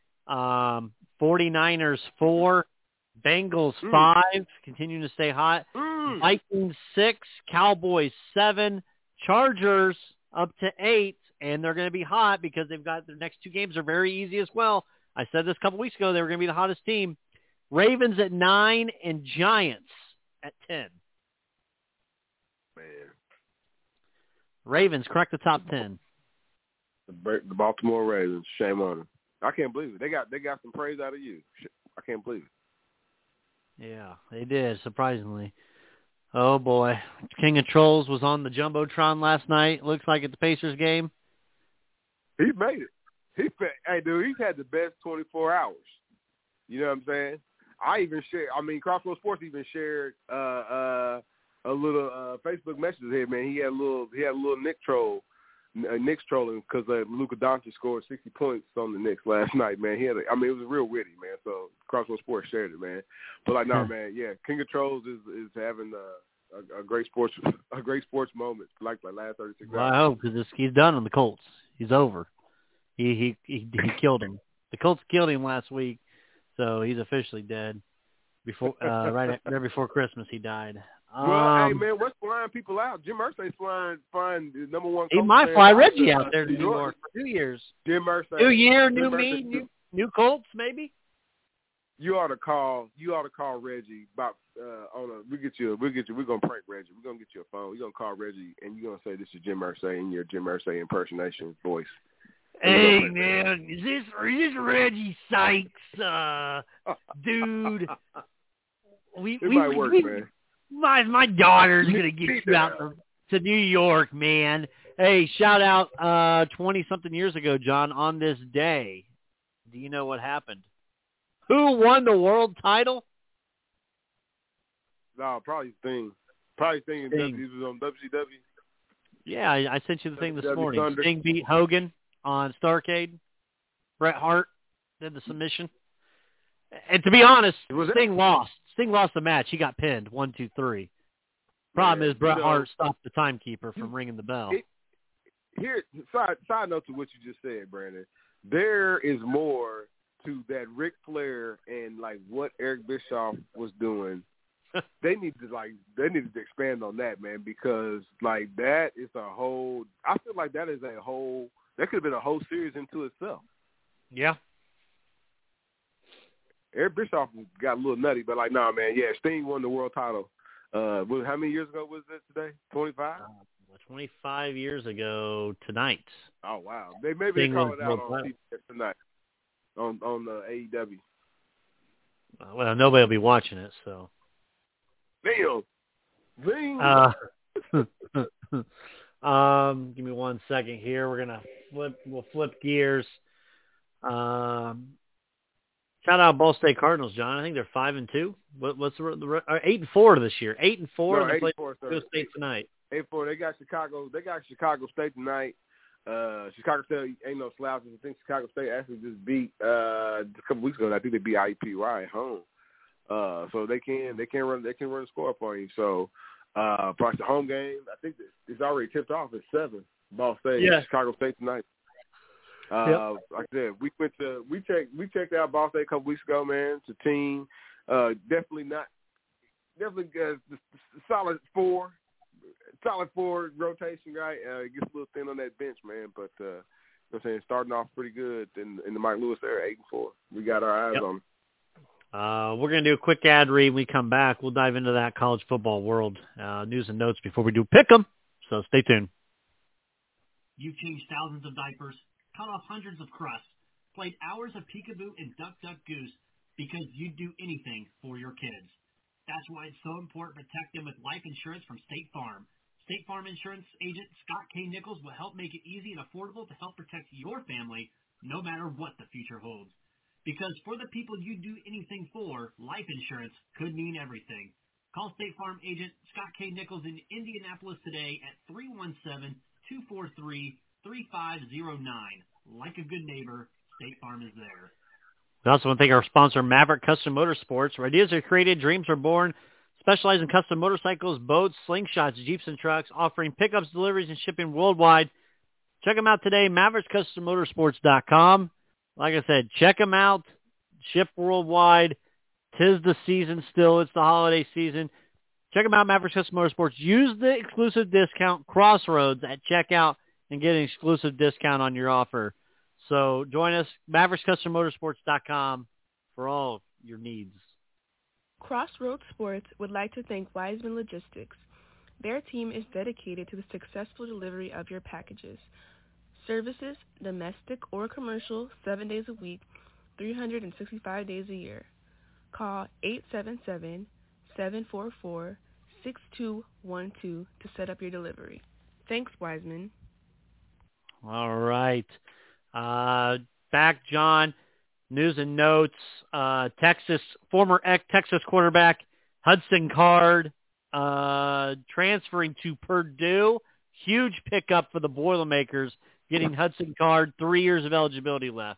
49ers 4, Bengals 5, continuing to stay hot, Vikings 6, Cowboys 7, Chargers up to 8, and they're going to be hot because they've got their next 2 games are very easy as well. I said this a couple weeks ago. They were going to be the hottest team. Ravens at 9 and Giants at 10. Man. Ravens crack the top 10. The Baltimore Ravens. Shame on them. I can't believe it. They got some praise out of you. I can't believe it. Yeah, they did, surprisingly. Oh, boy. King of Trolls was on the Jumbotron last night, looks like, at the Pacers game. He made it. Hey, dude, he's had the best 24 hours. You know what I'm saying? Crossroads Sports even shared a little Facebook message here, man. He had a little Knicks trolling because Luka Doncic scored 60 points on the Knicks last night, man. It was real witty, man. So Crossroads Sports shared it, man. But man, yeah, King of Trolls is having a great sports moment like the last 36 hours. Well, I hope, because he's done on the Colts. He's over. He killed him. The Colts killed him last week, so he's officially dead. Right before Christmas, he died. Well, hey, man, what's flying people out? Jim Irsay's flying the number one. He might fly Reggie out there to New York for 2 years. Jim Irsay. New year, new me, new Colts, maybe. You ought to call Reggie about we're gonna prank Reggie. We're gonna get you a phone. We're gonna call Reggie and you're gonna say this is Jim Irsay in your Jim Irsay impersonation voice. Hey man, is this Reggie Sykes, dude? It might work, man. My daughter's gonna get you out to New York, man. Hey, shout out 20-something years ago, John. On this day, do you know what happened? Who won the world title? No, probably Sting. Sting. He was on WCW. Yeah, I sent you the thing this morning. Thunder. Sting beat Hogan on Starrcade. Bret Hart did the submission. And to be honest, Sting lost. Sting lost the match. He got pinned 1, 2, 3. Problem is Bret Hart stopped the timekeeper from ringing the bell. Side note to what you just said, Brandon. There is more to that Ric Flair and like what Eric Bischoff was doing. They need to expand on that, man, because like that is a whole. I feel like that is a whole. That could have been a whole series into itself. Yeah. Eric Bischoff got a little nutty, but like, nah, man, yeah, Sting won the world title. How many years ago was it today? 25? 25 years ago tonight. Oh, wow. They call it out on TV tonight on the AEW. Well, nobody will be watching it, so. Damn. Give me 1 second here. We'll flip gears. Shout out Ball State Cardinals, John. I think they're 5-2. What's the 8-4 this year? 8-4. No, they play 8-4, Chicago State tonight. 8-4. They got Chicago State tonight. Chicago State ain't no slouches. I think Chicago State actually just beat a couple weeks ago. I think they beat IUPUI at home. So they can run the score for you. So probably the home game. I think it's already tipped off at 7. Ball State, Chicago State tonight. Like I said, we checked out Ball State a couple weeks ago, man. It's a team, definitely solid four rotation, right? Gets a little thin on that bench, man. But you know what I'm saying, starting off pretty good in the Mike Lewis era, 8-4. We got our eyes on them. We're going to do a quick ad read. When we come back, we'll dive into that college football world news and notes before we do pick 'em. So stay tuned. You've changed thousands of diapers, cut off hundreds of crusts, played hours of peekaboo and duck goose because you'd do anything for your kids. That's why it's so important to protect them with life insurance from State Farm. State Farm Insurance agent Scott K. Nichols will help make it easy and affordable to help protect your family no matter what the future holds. Because for the people you do anything for, life insurance could mean everything. Call State Farm agent Scott K. Nichols in Indianapolis today at 317-243-3509. Like a good neighbor, State Farm is there. We also want to thank our sponsor, Maverick Custom Motorsports, where ideas are created, dreams are born. Specialize in custom motorcycles, boats, slingshots, Jeeps, and trucks, offering pickups, deliveries, and shipping worldwide. Check them out today, MavericksCustomMotorsports.com. Like I said, check them out. Ship worldwide. 'Tis the season still. It's the holiday season. Check them out, Mavericks Custom Motorsports. Use the exclusive discount Crossroads at checkout and get an exclusive discount on your offer. So join us, MavericksCustomMotorsports.com, for all your needs. Crossroads Sports would like to thank Wiseman Logistics. Their team is dedicated to the successful delivery of your packages. Services, domestic or commercial, 7 days a week, 365 days a year. Call 877-744-6212 to set up your delivery. Thanks, Wiseman. All right. Back, John. News and notes. Former Texas quarterback Hudson Card transferring to Purdue. Huge pickup for the Boilermakers, getting Hudson Card, 3 years of eligibility left.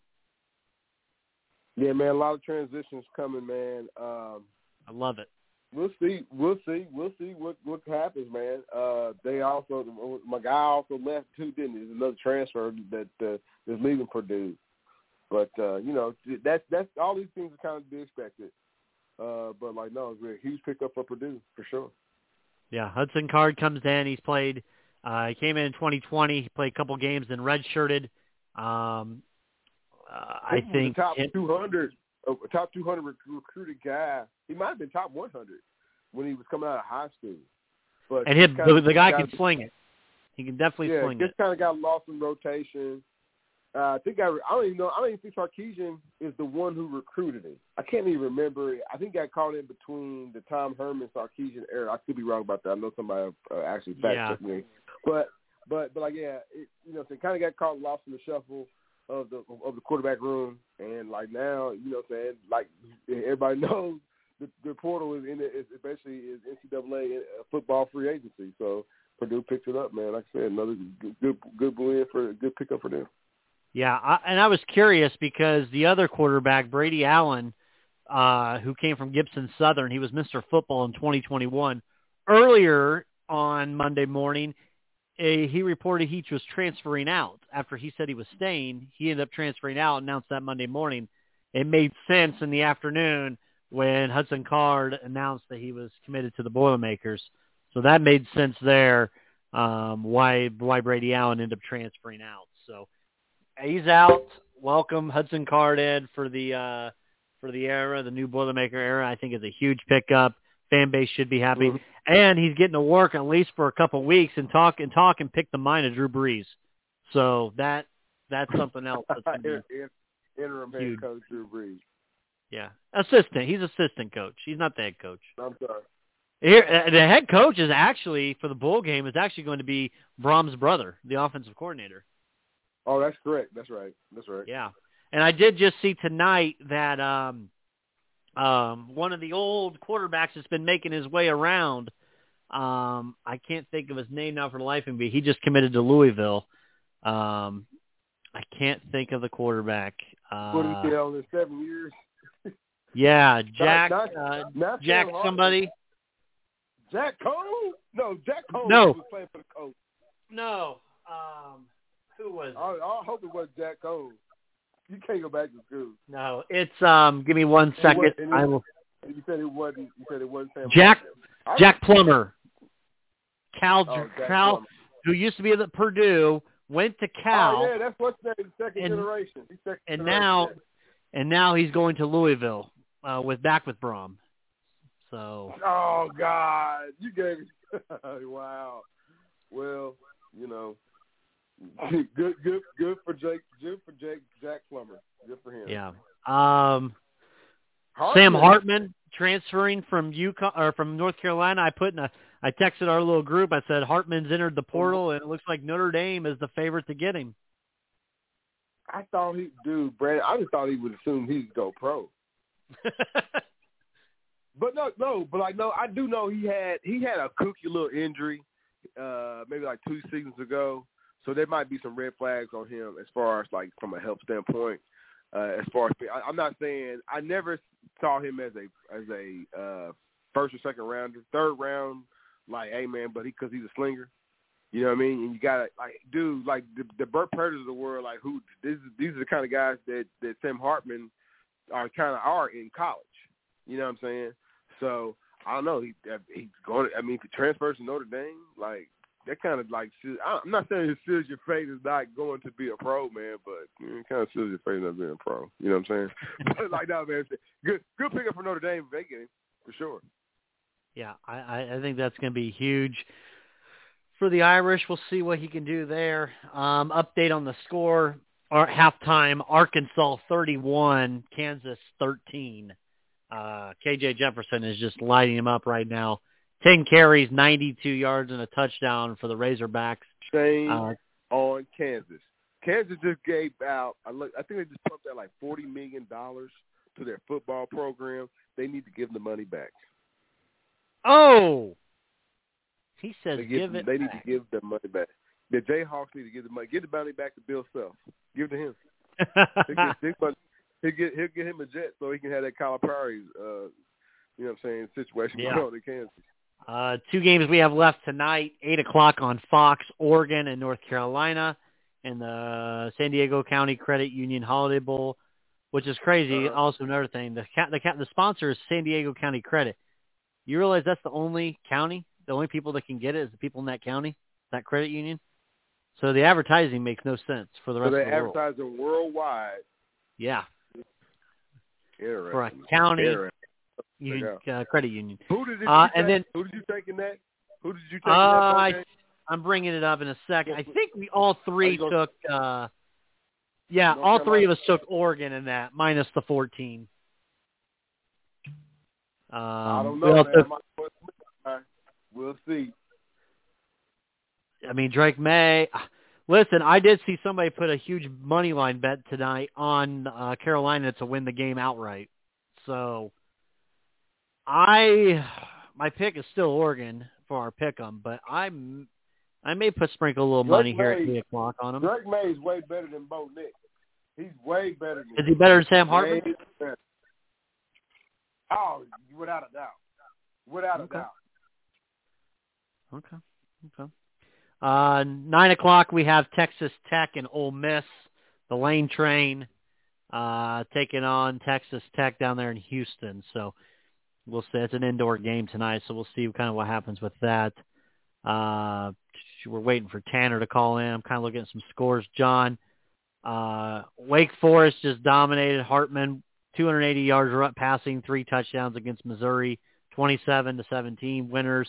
Yeah, man, a lot of transitions coming, man. I love it. We'll see what happens, man. They also, my guy also left too, didn't he? There's another transfer that is leaving Purdue. But that's all these things are kind of to be expected. But no, it's a huge pickup for Purdue for sure. Yeah, Hudson Card comes in. He's played. He came in 2020. He played a couple games, then redshirted. I think top 200 recruited guy. He might have been top 100 when he was coming out of high school. But and the guy can sling it. He can definitely sling it. Yeah, just kind of got lost in rotation. I don't even think Sarkisian is the one who recruited him. I can't even remember. I think I caught in between the Tom Herman Sarkisian era. I could be wrong about that. I know somebody actually fact-checked me. But they kind of got caught lost in the shuffle of the quarterback room, and now, everybody knows the portal is especially NCAA football free agency. So Purdue picks it up, man. Like I said, another good win for a good pickup for them. Yeah, I was curious because the other quarterback, Brady Allen, who came from Gibson Southern, he was Mr. Football in 2021. Earlier on Monday morning, he reported he was transferring out. After he said he was staying, he ended up transferring out, announced that Monday morning. It made sense in the afternoon when Hudson Card announced that he was committed to the Boilermakers. So that made sense there, why Brady Allen ended up transferring out. So he's out. Welcome Hudson Card in for the era, the new Boilermaker era. I think it's a huge pickup. Fan base should be happy. Mm-hmm. And he's getting to work at least for a couple of weeks and talk and pick the mind of Drew Brees. So that's something else. That's interim head coach Drew Brees. Yeah, assistant. He's assistant coach. He's not the head coach. I'm sorry. Here, the head coach is actually for the bowl game is actually going to be Brom's brother, the offensive coordinator. Oh, that's correct. That's right. Yeah, and I did just see tonight that one of the old quarterbacks that's been making his way around. I can't think of his name now for the life of me. He just committed to Louisville. I can't think of the quarterback. What did he get on in 7 years? Yeah, Jack. Not Jack somebody. Jack Cole? No, Jack Cole was playing for the Colts. No. Who was it? I hope it wasn't Jack Cole. You can't go back to school. No, it's give me 1 second. You said it wasn't. Sam Jack Plummer. Cal, Plummer. Who used to be at Purdue, went to Cal. Oh yeah, that's what's the second generation. And now he's going to Louisville with Brom. So. Oh God, you gave me. Wow. Well, good for Jack Plummer. Good for him. Yeah. Sam Hartman transferring from UConn or from North Carolina. I texted our little group. I said Hartman's entered the portal, and it looks like Notre Dame is the favorite to get him. I thought Brandon. I just thought he would assume he'd go pro. But I do know he had a kooky little injury, maybe like 2 seasons ago. So there might be some red flags on him as far as from a health standpoint. I'm not saying I never saw him as a first or second rounder, third round. Hey man, but because he's a slinger, you know what I mean. And you gotta the Burt Purdy's of the world. These are the kind of guys that Sam Hartman are in college. You know what I'm saying? So I don't know. He's going. I mean, if he transfers to Notre Dame, that kind of I'm not saying it seals your fate is not going to be a pro, man, but it kind of seals your fate not being a pro. You know what I'm saying? But no, man, good pickup for Notre Dame if they get him, for sure. Yeah, I think that's going to be huge for the Irish. We'll see what he can do there. Update on the score. Halftime, Arkansas 31, Kansas 13. KJ Jefferson is just lighting him up right now. 10 carries, 92 yards, and a touchdown for the Razorbacks. Shame on Kansas. Kansas just gave out, I think they just pumped out like $40 million to their football program. They need to give them the money back. Oh! He says They give it back. need to give them money back. The Jayhawks need to give the money. Give the money back to Bill Self. Give it to him. He'll get him a jet so he can have that Calipari's, situation going on in Kansas. 2 games we have left tonight, 8 o'clock on Fox, Oregon and North Carolina, and the San Diego County Credit Union Holiday Bowl, which is crazy. Also, another thing, the sponsor is San Diego County Credit. You realize that's the only county, the only people that can get it is the people in that county, that credit union? So the advertising makes no sense for the rest of the world. So they're advertising worldwide. Yeah. Interesting. For a county credit union. Who did you take in that? Who did you take in that? I'm bringing it up in a second. I think we all three took all three of us took Oregon in that, minus the 14. I don't know, man. We'll see. I mean, Drake May. Listen, I did see somebody put a huge money line bet tonight on Carolina to win the game outright. So, my pick is still Oregon for our pick 'em, but I may sprinkle a little money here at 8 o'clock on him. Drake May is way better than Bo Nix. He's way better than. Is he better than Sam Hartman? Oh, without a doubt. Without a doubt. Okay. 9 o'clock, we have Texas Tech and Ole Miss, the Lane Train, taking on Texas Tech down there in Houston. So we'll see. It's an indoor game tonight, so we'll see kind of what happens with that. We're waiting for Tanner to call in. I'm kind of looking at some scores, John. Wake Forest just dominated Hartman, 280 yards passing, 3 touchdowns against Missouri, 27-17 winners.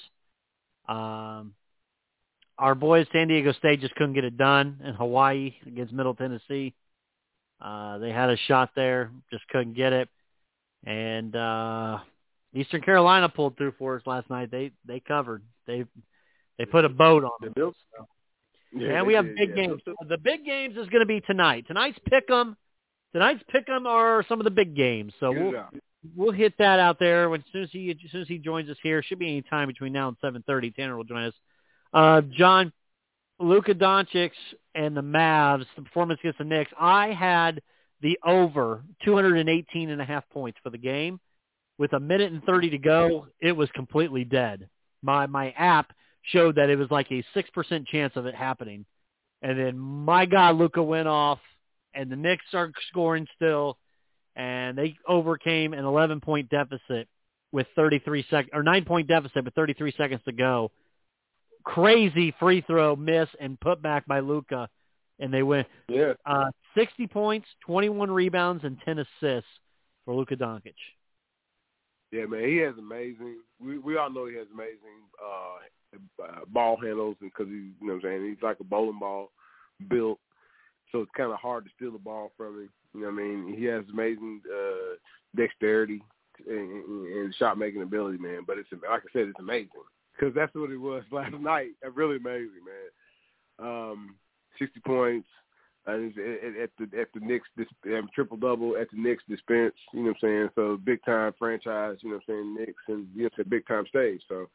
Our boys, San Diego State, just couldn't get it done in Hawaii against Middle Tennessee. They had a shot there, just couldn't get it. And Eastern Carolina pulled through for us last night. They covered. They put a boat on them. So. Yeah, we have big games. The big games is going to be tonight. Tonight's pick'em are some of the big games. So we'll hit that out there as soon as he joins us here. Should be any time between now and 7:30. Tanner will join us. John, Luka Doncic and the Mavs, the performance against the Knicks. I had the over 218.5 points for the game. With 1:30 to go, it was completely dead. My app showed that it was like a 6% chance of it happening. And then, my God, Luka went off, and the Knicks are scoring still, and they overcame an 11-point deficit with 9-point deficit with 33 seconds to go. Crazy free throw miss and put back by Luka, and they win. Yeah. 60 points, 21 rebounds, and 10 assists for Luka Doncic. Yeah, man, he has amazing. We all know he has amazing ball handles, and because he's like a bowling ball built, so it's kind of hard to steal the ball from him. You know what I mean? He has amazing dexterity and shot making ability, man. But it's, like I said, it's amazing. Because that's what it was last night. Really amazing, man. 60 points at the Knicks, triple-double at the Knicks dispense, you know what I'm saying? So big-time franchise, you know what I'm saying, Knicks, and it's a big-time stage. So,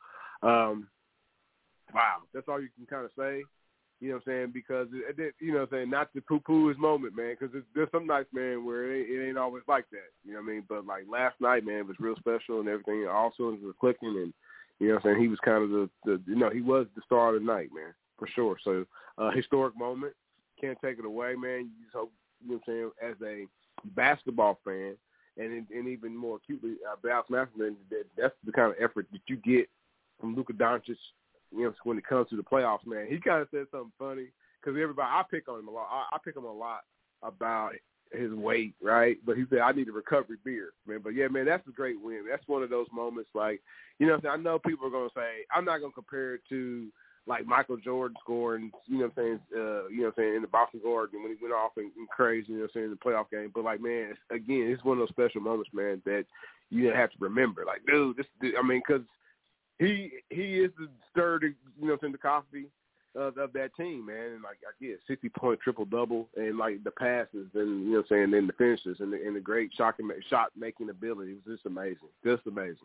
wow, that's all you can kind of say, you know what I'm saying? Because, you know what I'm saying, not to poo-poo his moment, man, because there's some nights, man, where it ain't always like that, you know what I mean? But, like, last night, man, was real special and everything. All cylinders were clicking, and you know what I'm saying? He was kind of he was the star of the night, man, for sure. So, historic moment. Can't take it away, man. You just hope, you know what I'm saying, as a basketball fan, and even more acutely, Dallas Mavericks, that's the kind of effort that you get from Luka Doncic, you know, when it comes to the playoffs, man. He kind of said something funny, because I pick on him a lot. I pick him a lot about his weight, right? But he said, I need a recovery beer, man. But, yeah, man, that's a great win. That's one of those moments, like, you know what I'm saying? I know people are going to say, I'm not going to compare it to, like, Michael Jordan scoring, you know what I'm saying, in the Boston Garden when he went off and crazy, you know what I'm saying, in the playoff game. But, like, man, it's one of those special moments, man, that you have to remember. Like, dude, because he is the third, you know what I'm saying, the coffee of that team, man. And, like, 60-point triple-double and, like, the passes and, you know what I'm saying, and the finishes and the great shot-making ability. It was just amazing. Just amazing.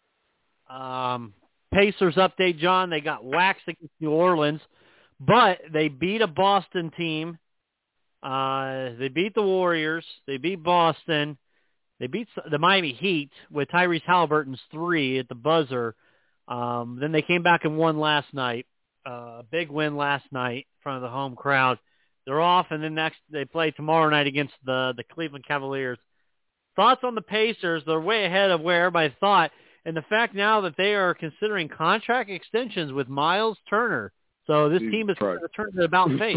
Pacers update, John. They got waxed against New Orleans, but they beat a Boston team. They beat the Warriors. They beat Boston. They beat the Miami Heat with Tyrese Halliburton's 3 at the buzzer. Then they came back and won last night. Big win last night in front of the home crowd. They're off, and then next they play tomorrow night against the Cleveland Cavaliers. Thoughts on the Pacers? They're way ahead of where everybody thought. And the fact now that they are considering contract extensions with Miles Turner. So this team is going to turn it about face.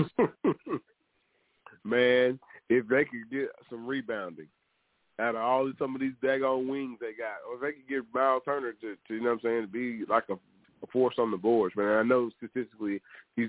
Man, if they could get some rebounding out of some of these daggone wings they got, or if they could get Miles Turner to you know what I'm saying, to be like a force on the boards, man. I know statistically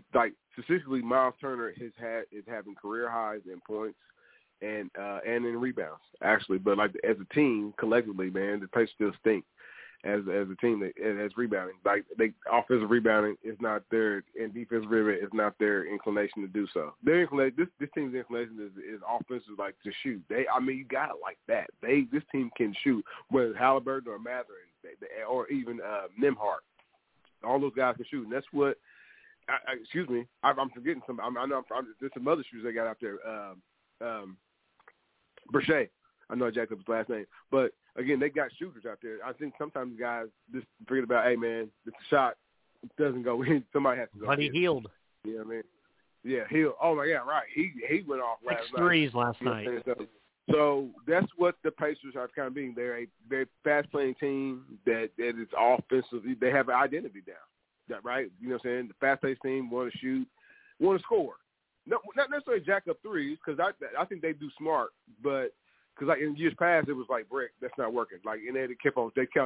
Miles Turner is having career highs in points and in rebounds, actually. But like as a team, collectively, man, the Pacers still stink. As a team as rebounding, like offensive rebounding is not there, and defensive rebounding is not their inclination to do so. Their inclination, this team's inclination is offensive, like to shoot. You got it like that. This team can shoot, whether Halliburton or Mathurin, or even Nembhard. All those guys can shoot, and that's what. Excuse me, I'm forgetting some. I know there's some other shooters they got out there. Brochet. I know I jacked up his last name, but again, they got shooters out there. I think sometimes guys just forget about, hey man, if the shot doesn't go in, somebody has to go. But he healed. You know what I mean? Yeah, healed. Oh my God, right. He went off last 6 threes last night. So that's what the Pacers are kind of being. They're a very fast playing team that is offensive. They have an identity down. That right? You know what I'm saying? The fast paced team want to shoot, want to score. No, not necessarily jack up threes because I think they do smart, but. Because like in years past, it was like brick. That's not working. Like and they keep on shooting.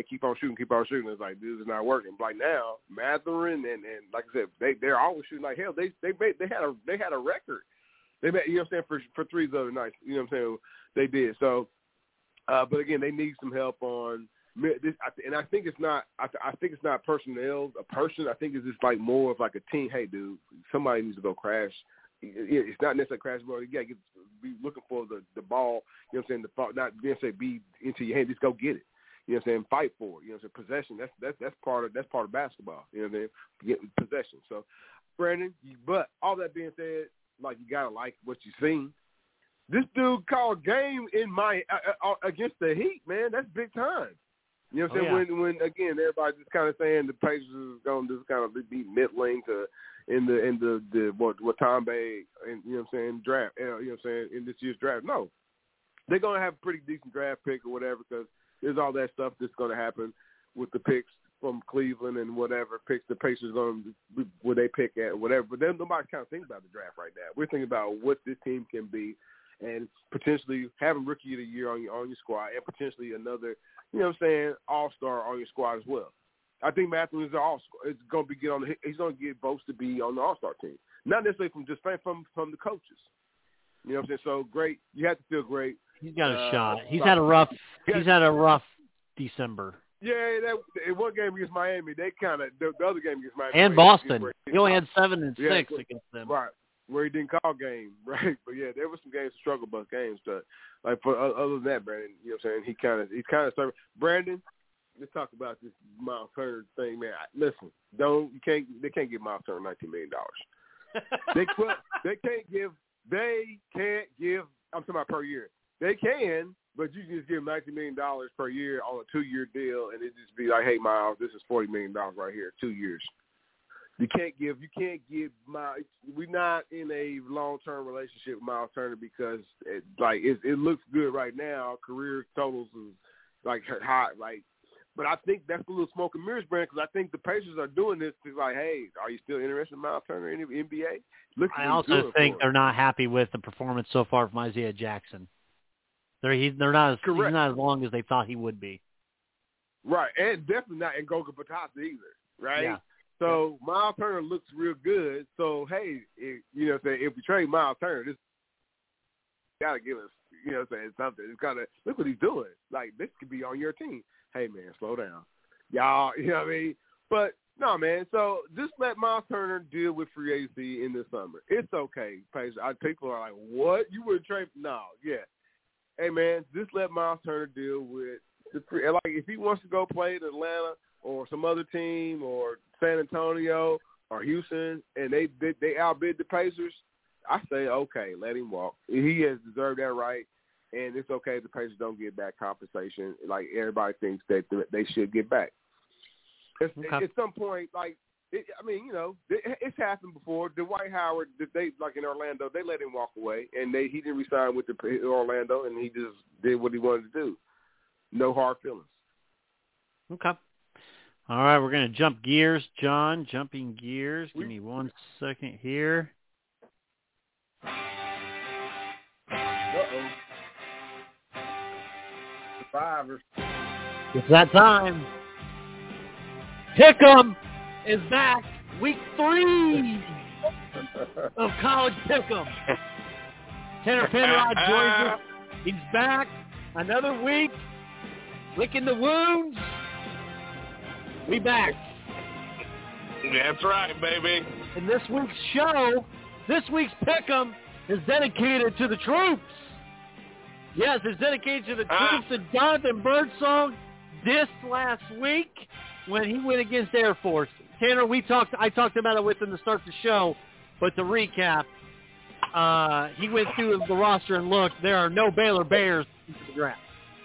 It's like this is not working. But like now, Mathurin and like I said, they're always shooting like hell. They had a record. They made, you know what I'm saying, for threes the other night. You know what I'm saying? They did. So, but again, they need some help on this. And I think it's not. I think it's not personnel. A person. I think it's just like more of like a team. Hey, dude, somebody needs to go crash. It's not necessarily crash ball. You gotta be looking for the ball. You know what I'm saying? The ball, not being say be into your hand. Just go get it. You know what I'm saying? Fight for it. You know what I'm saying? Possession. That's part of basketball. You know what I'm saying? Get possession. So, Brandon. But all that being said, like you gotta like what you seen. This dude called game in against the Heat, man. That's big time. You know what I'm saying? When again everybody's just kind of saying the Pacers is going to just kind of be middling to in the Watambe and you know what I'm saying draft. You know what I'm saying in this year's draft. No, they're going to have a pretty decent draft pick or whatever because there's all that stuff that's going to happen with the picks from Cleveland and whatever picks the Pacers going to where they pick at or whatever. But then nobody kind of thinks about the draft right now. We're thinking about what this team can be and potentially having rookie of the year on your squad and potentially another. You know what I'm saying, all-star on your squad as well. I think Matthew is going to be he's going to get votes to be on the all-star team. Not necessarily from the coaches. You know what I'm saying? So great. You have to feel great. He's got a shot. He's had a rough December. Yeah, in one game against Miami, they kind of the other game against Miami and Boston. He only had 7 and 6 against them. Right. Where he didn't call game, right? But yeah, there were some games, struggle bus games. But like for other than that, Brandon, you know what I'm saying? He's kind of starting. Brandon, let's talk about this Miles Turner thing, man. Listen, they can't give Miles Turner $19 million. They can't give. I'm talking about per year. They can, but you can just give him $19 million per year on a 2-year deal, and it just be like, hey, Miles, this is $40 million right here, 2 years. You can't give Miles. We're not in a long-term relationship with Miles Turner because it looks good right now. Career totals is like high, like But I think that's a little smoke and mirrors, Brandon, because I think the Pacers are doing this to like, hey, are you still interested in Miles Turner in the NBA? I also think they're not happy with the performance so far from Isaiah Jackson. He's not as long as they thought he would be. Right, and definitely not in Goga Batata either, right? Yeah. So Miles Turner looks real good. So, hey, if we trade Miles Turner, this got to give us, something. It's got to, look what he's doing. Like, this could be on your team. Hey, man, slow down. Y'all, you know what I mean? But, no, man, so just let Miles Turner deal with free agency in the summer. It's okay, Pacer. People are like, what? You wouldn't trade? No, yeah. Hey, man, just let Miles Turner deal with the free. Like, if he wants to go play in Atlanta or some other team or San Antonio or Houston and they outbid the Pacers, I say, okay, let him walk. He has deserved that right. And it's okay if the Pacers don't get back compensation like everybody thinks that they should get back. At some point, it's happened before. Dwight Howard, in Orlando, they let him walk away, and he didn't resign with Orlando, and he just did what he wanted to do. No hard feelings. Okay. All right, we're going to jump gears, John. Jumping gears. Give me 1 second here. Uh-oh. Survivors. It's that time. Pick'em is back. Week 3 of college Pick'em. Tanner Penrod joins us. He's back. Another week. Licking the wounds. We back. That's right, baby. And this week's show, this week's Pick'em, is dedicated to the troops. Yes, it's dedicated to the troops that Jonathan Birdsong dissed last week when he went against Air Force. Tanner, I talked about it with him to start the show, but to recap, he went through the roster and looked, there are no Baylor Bears in the draft.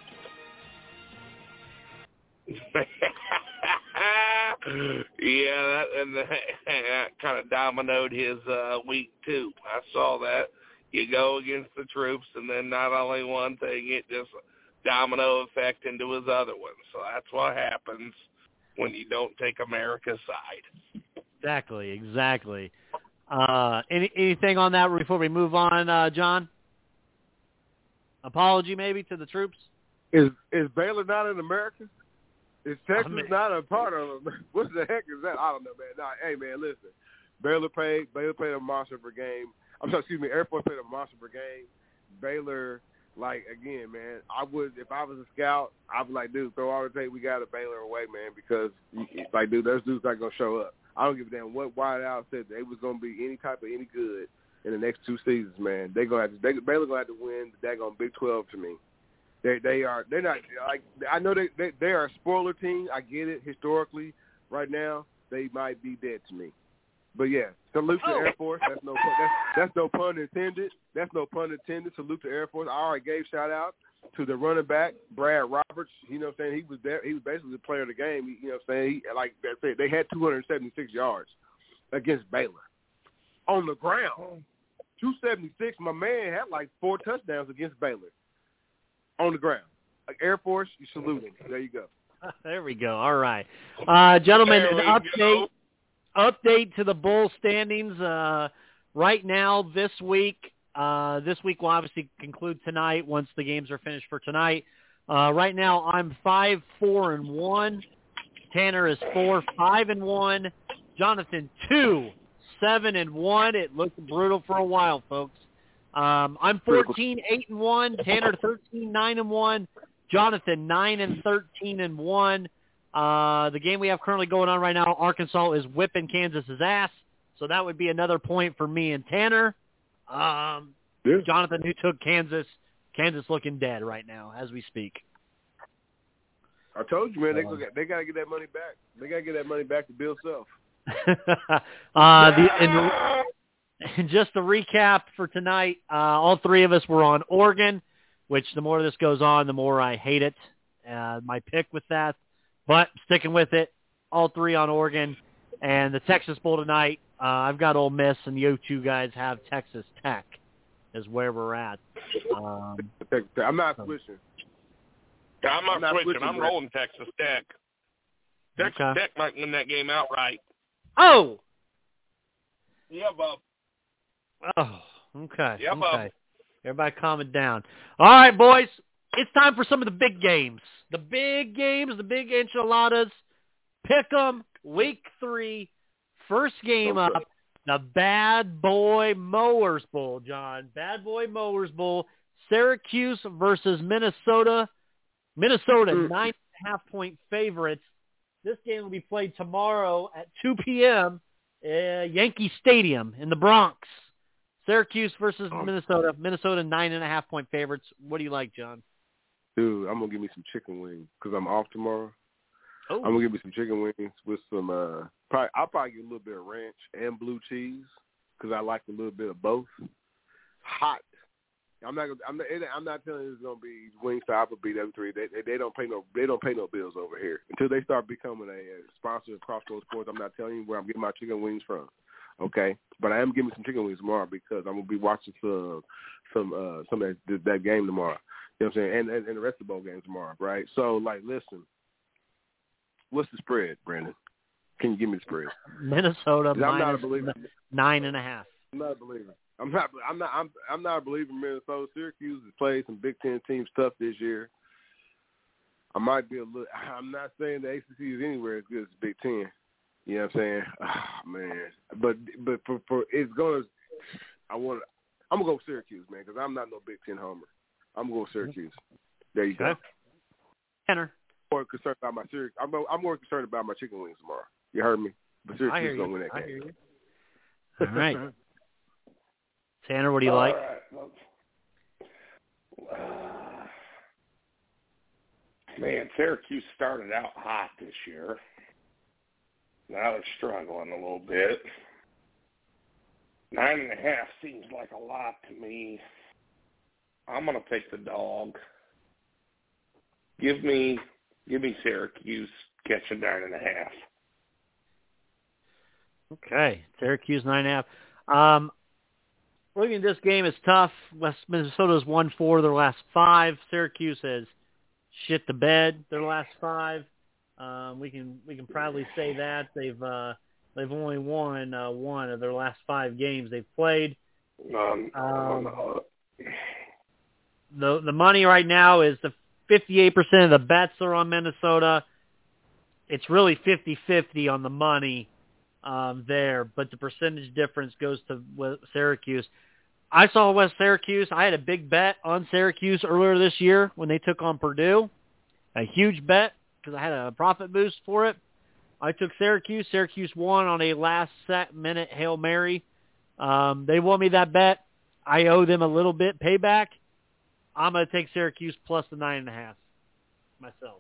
Yeah, that kind of dominoed his week 2. I saw that. You go against the troops, and then not only one thing, it just domino effect into his other one. So that's what happens when you don't take America's side. Exactly. Anything on that before we move on, John? Apology maybe to the troops? Is Baylor not in America? Is Texas not a part of them? What the heck is that? I don't know, man. Nah, hey, man, listen. Baylor played a monster per game. Air Force played a monster per game. Baylor, again, man, if I was a scout, I'd be like, dude, throw all the tape. We got a Baylor away, man, because, dude, those dudes not going to show up. I don't give a damn what White Owl said they was going to be any good in the next 2 seasons, man. Baylor going to have to win the daggone Big 12 to me. They're not I know they are a spoiler team. I get it historically. Right now, they might be dead to me. But yeah, salute to Air Force. That's no pun intended. That's no pun intended. Salute to Air Force. I already gave shout out to the running back Brad Roberts. You know what I'm saying? He was there. He was basically the player of the game. You know what I'm saying? They had 276 yards against Baylor on the ground. 276. My man had 4 touchdowns against Baylor. On the ground. Air Force, you salute him. There you go. There we go. All right. Gentlemen, an update to the bowl standings. Right now, this week will obviously conclude tonight once the games are finished for tonight. Right now, I'm 5-4-1. Tanner is 4-5-1. Jonathan 2-7-1. It looked brutal for a while, folks. I'm 14-8-1. Tanner 13-9-1. Jonathan 9-13-1. The game we have currently going on right now, Arkansas is whipping Kansas's ass, so that would be another point for me and Tanner. Jonathan, who took Kansas looking dead right now as we speak. I told you, man, they got to get that money back. They got to get that money back to Bill Self. And just to recap for tonight, all 3 of us were on Oregon, which the more this goes on, the more I hate it. My pick with that, but sticking with it, all 3 on Oregon. And the Texas Bowl tonight, I've got Ole Miss, and you 2 guys have Texas Tech is where we're at. I'm not switching. I'm not switching. I'm rolling Texas Tech. Texas Tech might win that game outright. Oh! Yeah, Bob. Oh, okay. Yeah, okay. Bob. Everybody calm it down. All right, boys. It's time for some of the big games. The big games, the big enchiladas. Pick 'em, week 3. First game up, the Bad Boy Mowers Bowl, John. Bad Boy Mowers Bowl. Syracuse versus Minnesota. Minnesota, 9.5-point favorites. This game will be played tomorrow at 2 p.m. Yankee Stadium in the Bronx. Syracuse versus Minnesota. Minnesota, 9.5-point favorites. What do you like, John? Dude, I'm going to give me some chicken wings because I'm off tomorrow. Oh. I'm going to give me some chicken wings with some, I'll probably get a little bit of ranch and blue cheese because I like a little bit of both. Hot. I'm not telling you it's going to be Wingstop or BW3. They don't pay no bills over here. Until they start becoming a sponsor of Crossroads Sports, I'm not telling you where I'm getting my chicken wings from. Okay? But I am getting some chicken wings tomorrow because I'm going to be watching some of that game tomorrow. You know what I'm saying? And the rest of the bowl games tomorrow, right? So, listen. What's the spread, Brandon? Can you give me the spread? Minnesota minus 9.5. I'm not a believer. I'm not a believer in Minnesota. Syracuse has played some Big Ten teams tough this year. I'm not saying the ACC is anywhere as good as the Big Ten. You know what I'm saying? Oh, man. But for it's gonna. I'm gonna go Syracuse, man, because I'm not no Big Ten homer. I'm going Syracuse. There you go. Tanner. I'm more concerned about my Syracuse. I'm more concerned about my chicken wings tomorrow. You heard me? But Syracuse is gonna win that game. I hear you. All right. Tanner, what do you like? Man, Syracuse started out hot this year. Now they're struggling a little bit. 9.5 seems like a lot to me. I'm going to take the dog. Give me Syracuse catching 9.5. Okay, Syracuse 9.5. Looking at this game, it's tough. West Minnesota's won 4 of their last 5. Syracuse has shit the bed their last 5. We can proudly say that they've only won 1 of their last 5 games they've played. The money right now is the 58% of the bets are on Minnesota. It's really 50-50 on the money there, but the percentage difference goes to Syracuse. I saw West Syracuse. I had a big bet on Syracuse earlier this year when they took on Purdue. A huge bet because I had a profit boost for it. I took Syracuse. Syracuse won on a last-minute Hail Mary. They won me that bet. I owe them a little bit payback. I'm going to take Syracuse plus the 9.5 myself.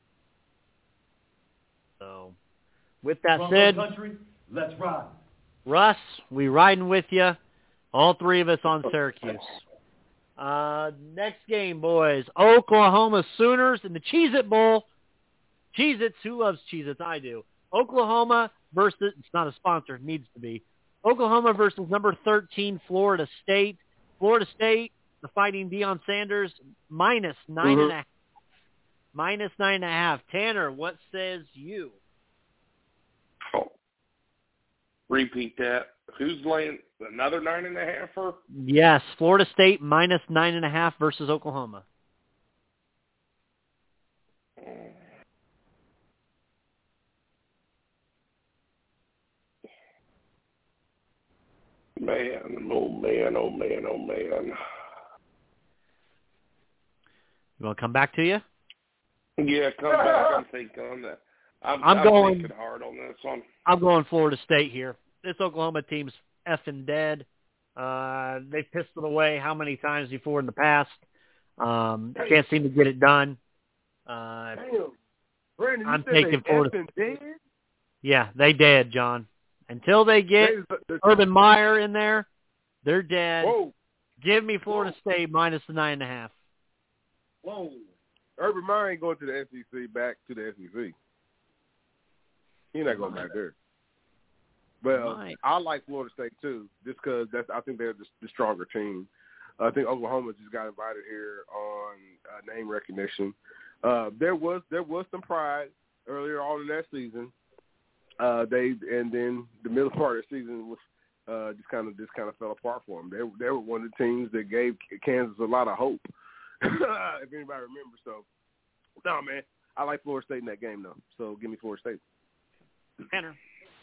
So, with that said, country, let's ride. Russ, we riding with you. All 3 of us on Syracuse. Next game, boys. Oklahoma Sooners in the Cheez-It Bowl. Cheez-Its. Who loves Cheez-Its? I do. Oklahoma versus, it's not a sponsor, it needs to be. Oklahoma versus number 13, Florida State. Florida State, the Fighting Deion Sanders, minus 9.5. Minus 9.5. Tanner, what says you? Oh. Repeat that. Who's laying another 9.5? Yes, Florida State minus 9.5 versus Oklahoma. Man, oh man, oh man, oh man. You want to come back to you? Yeah, come back. I'm thinking on that. I'm going thinking hard on this one. I'm going Florida State here. This Oklahoma team's effing dead. They've pistoled away how many times before in the past. Can't seem to get it done. Damn. Brandon, I'm taking Florida. Dead? Yeah, they dead, John. Until they get Urban Meyer in there, they're dead. Whoa. Give me Florida State minus the 9.5. Whoa. Urban Meyer ain't going to the SEC, back to the SEC. He's not going back there. Well, I like Florida State too, just because I think they're the stronger team. I think Oklahoma just got invited here on name recognition. There was some pride earlier on in that season. And then the middle part of the season was just kind of fell apart for them. They were one of the teams that gave Kansas a lot of hope, if anybody remembers. So, no, man, I like Florida State in that game though. So give me Florida State. Tanner.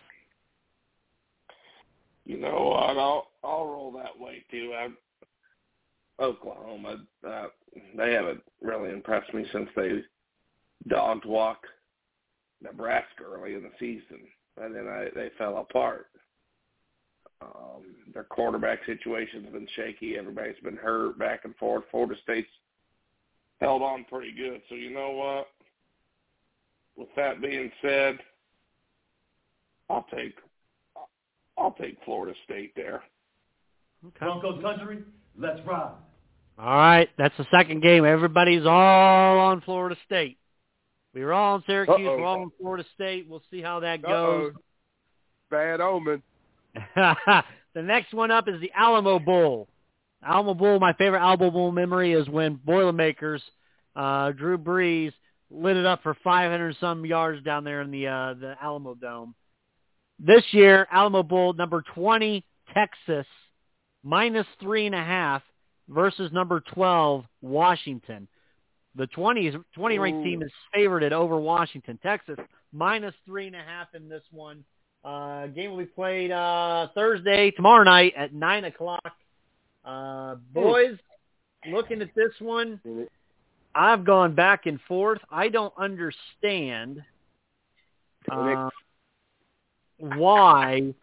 You know what? I'll roll that way too. Oklahoma, they haven't really impressed me since they dogged walk Nebraska early in the season, and then they fell apart. Their quarterback situation's been shaky. Everybody's been hurt back and forth. Florida State's held on pretty good. So you know what? With that being said, I'll take Florida State there. Okay. Broncos country, let's ride. All right, that's the second game. Everybody's all on Florida State. We were all in Syracuse. We're all in Florida State. We'll see how that goes. Bad omen. The next one up is the Alamo Bowl. Alamo Bowl, my favorite Alamo Bowl memory is when Boilermakers, Drew Brees, lit it up for 500-some yards down there in the Alamo Dome. This year, Alamo Bowl, number 20, Texas, minus 3.5 versus number 12, Washington. The 20-ranked team is favored over Washington. Texas, minus 3.5 in this one. Game will be played Thursday, tomorrow night at 9 o'clock. Boys, looking at this one, I've gone back and forth. I don't understand why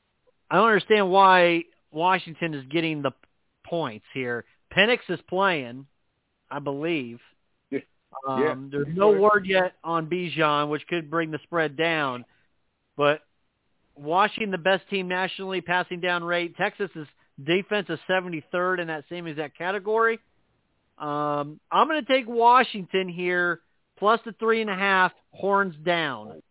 Washington is getting the points here. Penix is playing, I believe. There's no word yet on Bijan, which could bring the spread down. But Washington, the best team nationally, passing down rate. Texas's defense is 73rd in that same exact category. I'm going to take Washington here, plus the 3.5, horns down.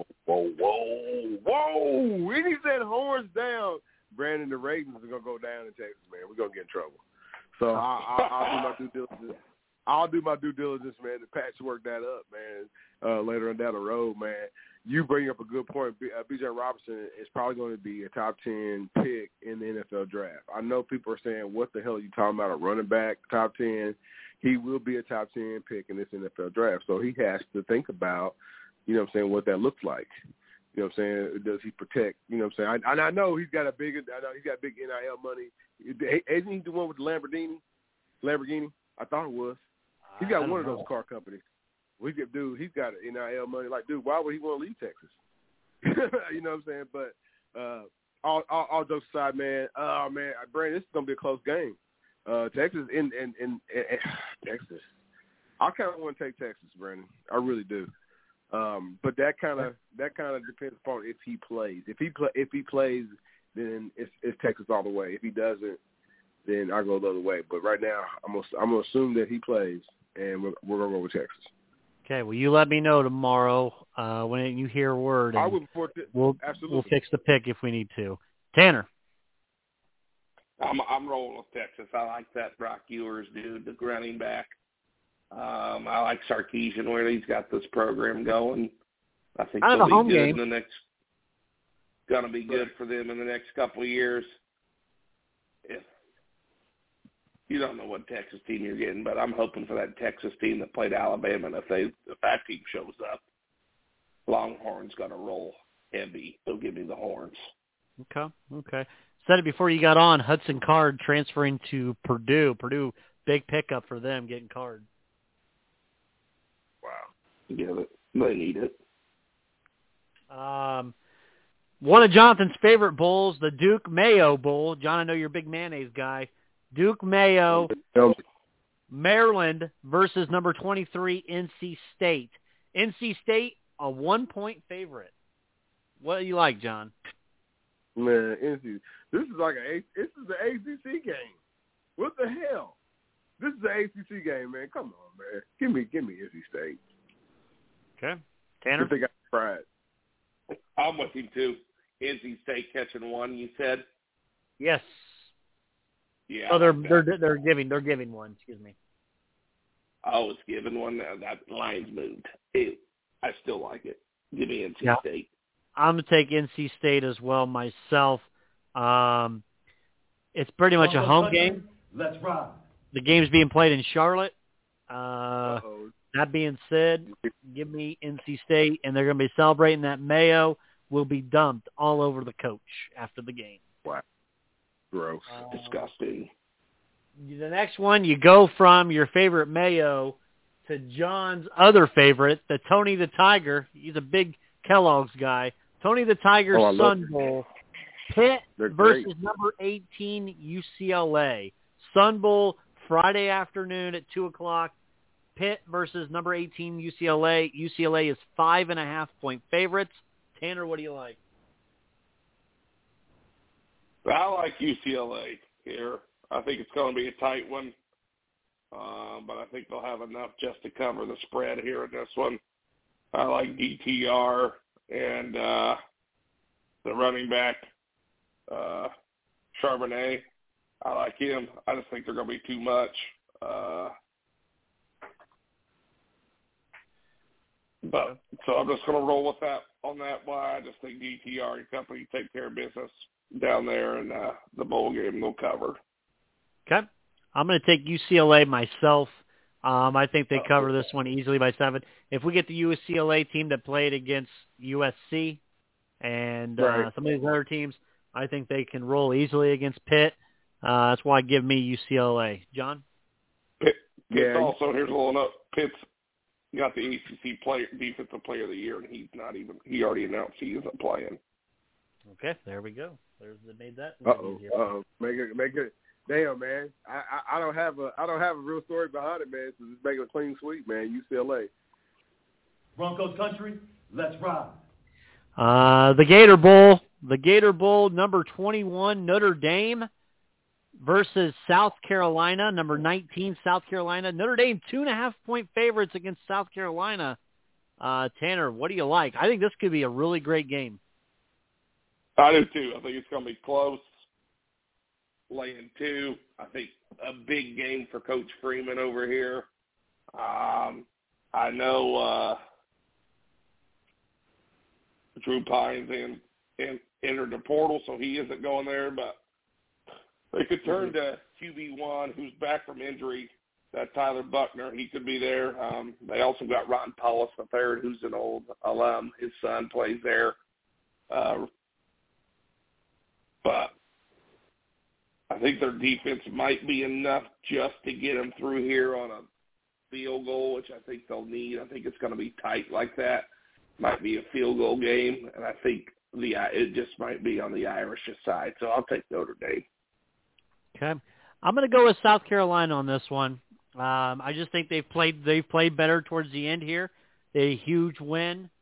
Whoa. When he said horns down, Brandon, the ratings are going to go down in Texas, man. We're going to get in trouble. So I'll do my due diligence. I'll do my due diligence, man, to patchwork that up, man, later on down the road, man. You bring up a good point. Bijan Robinson is probably going to be a top 10 pick in the NFL draft. I know people are saying, what the hell are you talking about, a running back, top 10? He will be a top 10 pick in this NFL draft. So he has to think about, what that looks like. You know what I'm saying? Does he protect? You know what I'm saying? I know he's got big NIL money. Isn't he the one with the Lamborghini? I thought it was. He's got one of those car companies. He's got NIL money. Like, dude, why would he want to leave Texas? You know what I'm saying? But all jokes aside, man. Brandon, this is gonna be a close game. Texas in Texas. I kind of want to take Texas, Brandon. I really do. But that kind of depends upon if he plays. If he plays, then it's Texas all the way. If he doesn't, then I go the other way. But right now, I'm gonna assume that he plays, and we're gonna go with Texas. Okay. Well, you let me know tomorrow when you hear word. I would report it. Absolutely. We'll fix the pick if we need to. Tanner. I'm rolling with Texas. I like that Brock Ewers dude, the running back. I like Sarkisian where he's got this program going. I think they'll be good in the next. Going to be good for them in the next couple of years. If you don't know what Texas team you're getting, but I'm hoping for that Texas team that played Alabama. And if that team shows up, Longhorns going to roll heavy. They'll give me the horns. Okay. Said it before you got on. Hudson Card transferring to Purdue. Purdue, big pickup for them getting Card. Wow. Yeah, they need it. One of Jonathan's favorite bowls, the Duke Mayo Bowl. John, I know you're a big mayonnaise guy. Duke Mayo, Maryland versus number 23, NC State. NC State, a 1-point favorite. What do you like, John? Man, NC, this is the ACC game. What the hell? This is the ACC game, man. Come on, man. Give me NC State. Okay, Tanner. They got pride. I'm with him too. NC State catching one. You said. Yes. Yeah. Oh, they're giving one. Excuse me. Oh, it's giving one. That line's moved. Ew. I still like it. Give me NC State. I'm going to take NC State as well myself. It's pretty much a home game. Let's ride. The game's being played in Charlotte. That being said, give me NC State, and they're going to be celebrating that mayo will be dumped all over the coach after the game. Wow. Gross. Disgusting. The next one, you go from your favorite mayo to John's other favorite, the Tony the Tiger. He's a big Kellogg's guy. Tony the Tiger Sun Bowl. Pitt versus number 18 UCLA. Sun Bowl Friday afternoon at 2 o'clock. Pitt versus number 18 UCLA. UCLA is 5.5-point favorites. Tanner, what do you like? I like UCLA here. I think it's going to be a tight one, but I think they'll have enough just to cover the spread here in this one. I like DTR and the running back, Charbonnet. I like him. I just think they're going to be too much. But so I'm just going to roll with that on that one. I just think DTR and company take care of business down there, and the bowl game they'll cover. Okay. I'm going to take UCLA myself. I think they cover this one easily by 7. If we get the UCLA team that played against USC and some of these other teams, I think they can roll easily against Pitt. That's why I give me UCLA. John? Pitt also, here's a little note. Pitt's got the ACC Defensive Player of the Year, and he already announced he isn't playing. Okay, there we go. They made that easier. Make it. Damn, man. I don't have a real story behind it, man. So just make it a clean sweep, man. UCLA. Broncos country, let's ride. The Gator Bowl, number 21, Notre Dame versus South Carolina, number 19, South Carolina. Notre Dame, 2.5-point favorites against South Carolina. Tanner, what do you like? I think this could be a really great game. I do, too. I think it's going to be close. Laying 2. I think a big game for Coach Freeman over here. I know Drew Pines and entered the portal, so he isn't going there, but they could turn to QB1, who's back from injury. That Tyler Buckner, he could be there. They also got Ron Paulus III, who's an old alum. His son plays there. But I think their defense might be enough just to get them through here on a field goal, which I think they'll need. I think it's going to be tight like that. Might be a field goal game, and I think it just might be on the Irish side. So I'll take Notre Dame. Okay, I'm going to go with South Carolina on this one. I just think they've played better towards the end here. They had a huge win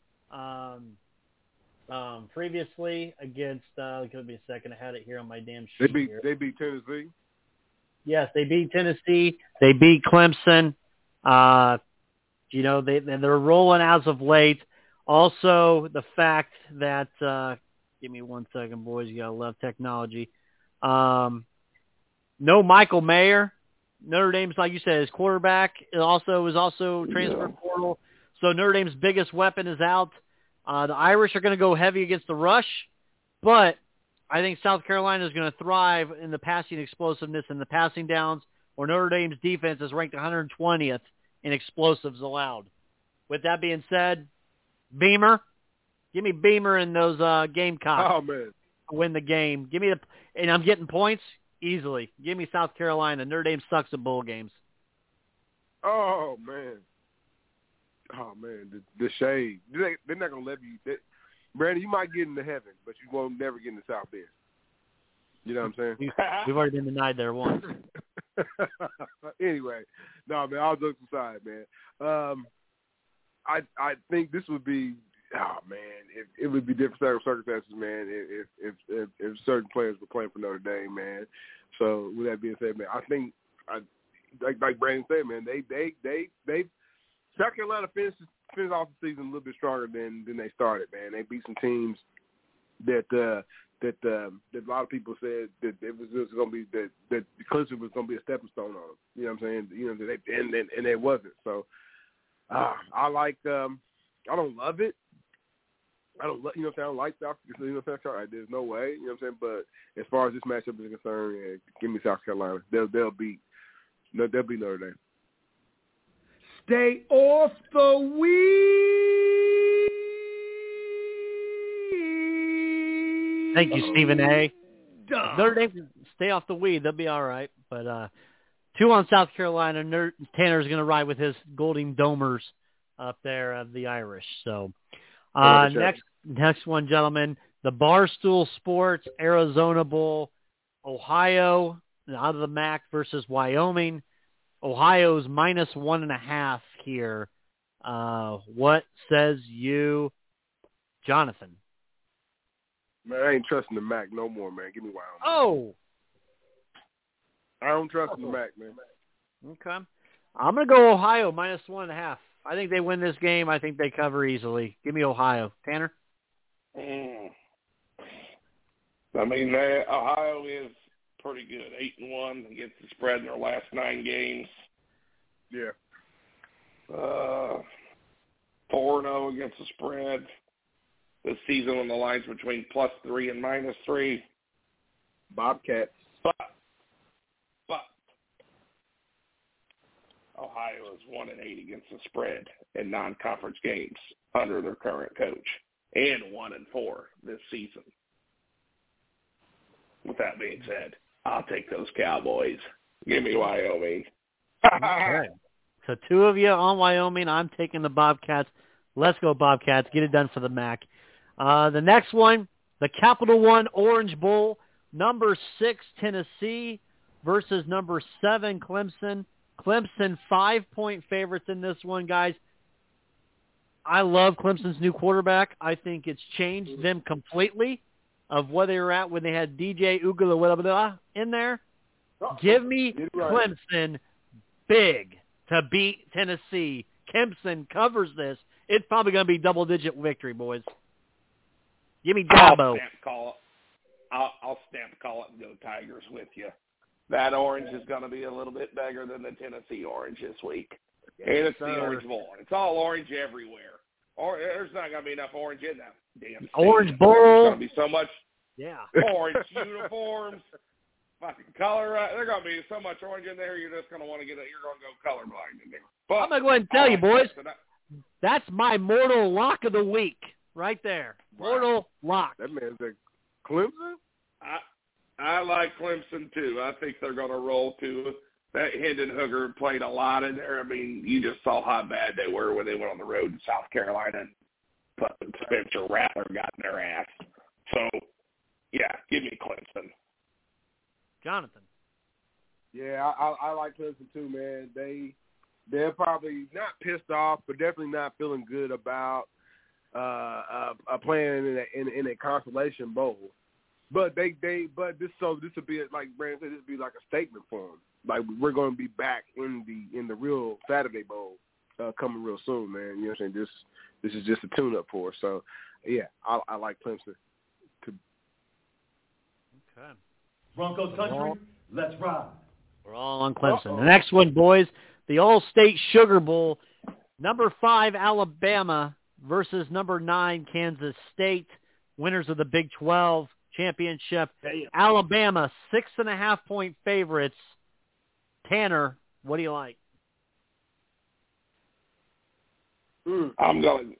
previously against. It's going to be a second. I had it here on my damn sheet. They beat Tennessee. Yes, they beat Tennessee. They beat Clemson. They're rolling as of late. Also, the fact that give me 1 second, boys. You gotta love technology. No Michael Mayer. Notre Dame's, like you said, his quarterback was also transfer portal. So Notre Dame's biggest weapon is out. The Irish are going to go heavy against the rush, but I think South Carolina is going to thrive in the passing explosiveness and the passing downs, where Notre Dame's defense is ranked 120th in explosives allowed. With that being said, Beamer, give me Beamer and those Gamecocks. Oh, man. Win the game. And I'm getting points easily. Give me South Carolina. Notre Dame sucks at bowl games. Oh, man. Oh, man, the shade. They're not going to let you. Brandon, you might get into heaven, but you won't never get into South Bend. You know what I'm saying? We've already been denied there once. Anyway, no, man, all jokes aside, man. I think this would be, it would be different circumstances, man, if certain players were playing for Notre Dame, man. So with that being said, man, I think, like Brandon said, man, they South Carolina finished off the season a little bit stronger than they started, man. They beat some teams that a lot of people said that it was just going to be that Clemson was going to be a stepping stone on them. You know what I'm saying? And it wasn't. So I like I don't love it. I don't like South Carolina. There's no way, you know what I'm saying? But as far as this matchup is concerned, yeah, give me South Carolina. They'll beat Notre Dame. Stay off the weed. Thank you, Stephen A. Notre Dame, stay off the weed. They'll be all right. But 2 on South Carolina. Tanner's going to ride with his Golden Domers up there of the Irish. So next one, gentlemen, the Barstool Sports Arizona Bowl, Ohio out of the MAC versus Wyoming. Ohio's -1.5 here. What says you, Jonathan? Man, I ain't trusting the MAC no more, man. Give me Wyoming. Oh. I don't trust the MAC, man. Okay. I'm going to go Ohio -1.5. I think they win this game. I think they cover easily. Give me Ohio. Tanner? I mean, Ohio is pretty good. 8-1 against the spread in their last 9 games. Yeah. 4-0 against the spread this season on the lines between +3 and -3. Bobcats. But Ohio is 1-8 against the spread in non-conference games under their current coach, and 1-4 this season. With that being said, I'll take those Cowboys. Give me Wyoming. Okay. So 2 of you on Wyoming. I'm taking the Bobcats. Let's go Bobcats. Get it done for the MAC. The next one, the Capital One Orange Bowl, number 6 Tennessee versus number 7 Clemson. Clemson 5-point favorites in this one, guys. I love Clemson's new quarterback. I think it's changed them completely of where they were at when they had DJ Uiagalelei in there. Give me Clemson big to beat Tennessee. Clemson covers this. It's probably going to be double-digit victory, boys. Give me Dabo. I'll stamp call it and go Tigers with you. That orange is going to be a little bit bigger than the Tennessee orange this week. And it's the Orange Bowl. It's all orange everywhere. There's not going to be enough orange in that damn stadium. Orange Bowl. There's going to be so much orange uniforms, fucking color. There's going to be so much orange in there, you're just going to want to you're going to go colorblind in there. But I'm going to go ahead and tell you, boys, that's my mortal lock of the week right there. Mortal lock. That man's a Clemson? I like Clemson, too. I think they're going to roll, too. That Hendon Hooker played a lot in there. I mean, you just saw how bad they were when they went on the road to South Carolina and Spencer Rattler got in their ass. So, yeah, give me Clemson. Jonathan. Yeah, I like Clemson, too, man. They're probably not pissed off, but definitely not feeling good about playing in a consolation bowl. But this would be, like Brandon said, this would be like a statement for them. Like, we're going to be back in the real Saturday Bowl coming real soon, man. You know what I'm saying? This is just a tune-up for us. So, yeah, I like Clemson. Okay. Broncos country, let's ride. We're all on Clemson. The next one, boys, the All-State Sugar Bowl, number 5 Alabama versus number 9 Kansas State, winners of the Big 12 championship. Alabama 6.5-point favorites. Tanner, what do you like? I'm going.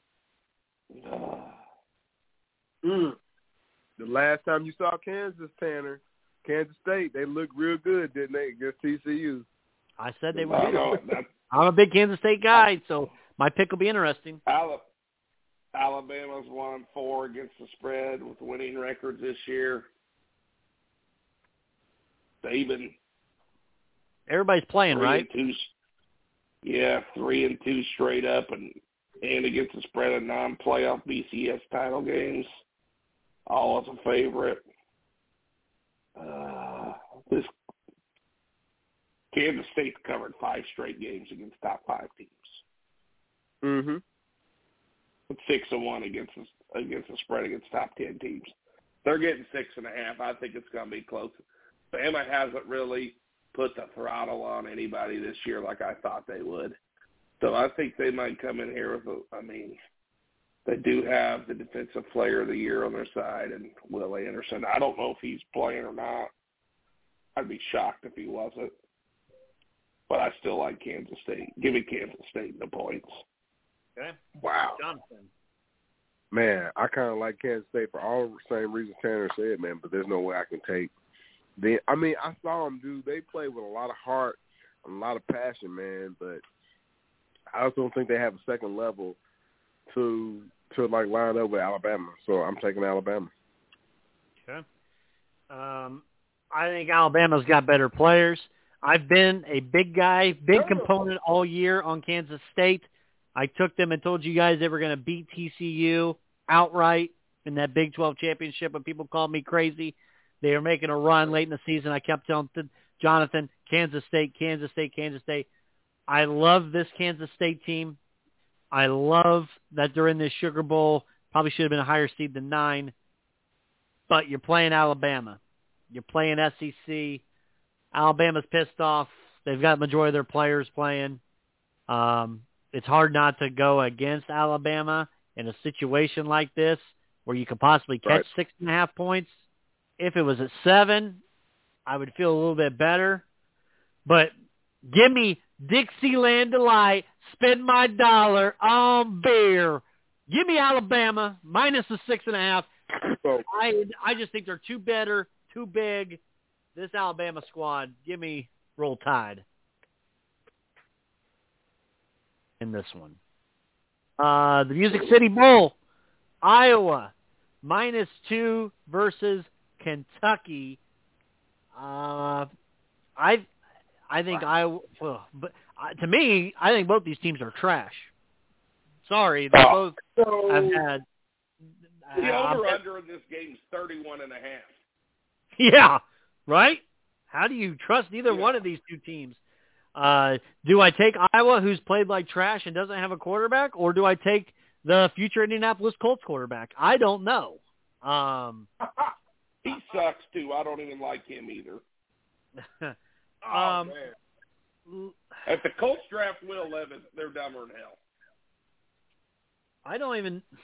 The last time you saw Kansas, Tanner, Kansas State, they looked real good, didn't they, against TCU? I said they would. I'm a big Kansas State guy, so my pick will be interesting. Alabama's 1-4 against the spread with winning records this year. Saban. Everybody's playing, right? 3-2 straight up and against the spread of non-playoff BCS title games. All as a favorite. This Kansas State's covered 5 straight games against top 5 teams. Mm-hmm. 6-1 against the spread against top 10 teams. They're getting 6.5. I think it's going to be close. Bama hasn't really put the throttle on anybody this year like I thought they would. So I think they might come in here with They do have the Defensive Player of the Year on their side, and Will Anderson. I don't know if he's playing or not. I'd be shocked if he wasn't. But I still like Kansas State. Give me Kansas State in the points. Okay. Wow. Jonathan. Man, I kind of like Kansas State for all the same reasons Tanner said, man, but there's no way I can take the – I mean, I saw them do – they play with a lot of heart and a lot of passion, man, but I also don't think they have a second level to like line up with Alabama. So I'm taking Alabama. Okay. I think Alabama's got better players. I've been a big component all year on Kansas State. I took them and told you guys they were going to beat TCU outright in that Big 12 championship, but people called me crazy. They were making a run late in the season. I kept telling Jonathan, Kansas State. I love this Kansas State team. I love that they're in this Sugar Bowl. Probably should have been a higher seed than 9. But you're playing Alabama. You're playing SEC. Alabama's pissed off. They've got the majority of their players playing. It's hard not to go against Alabama in a situation like this where you could possibly catch 6.5 points. If it was at 7, I would feel a little bit better. But give me Dixieland Delight, spend my dollar on beer. Give me Alabama minus the 6.5. I just think they're too better, too big. This Alabama squad, give me Roll Tide in this one. The Music City Bowl, Iowa, -2 versus Kentucky. I think Iowa, but to me, I think both these teams are trash. Sorry, they both have had. The over-under in this game is 31.5. Yeah, right? How do you trust either one of these two teams? Do I take Iowa, who's played like trash and doesn't have a quarterback, or do I take the future Indianapolis Colts quarterback? I don't know. He sucks, too. I don't even like him either. Man. If the Colts draft Will Levis, they're dumber than hell. I don't even –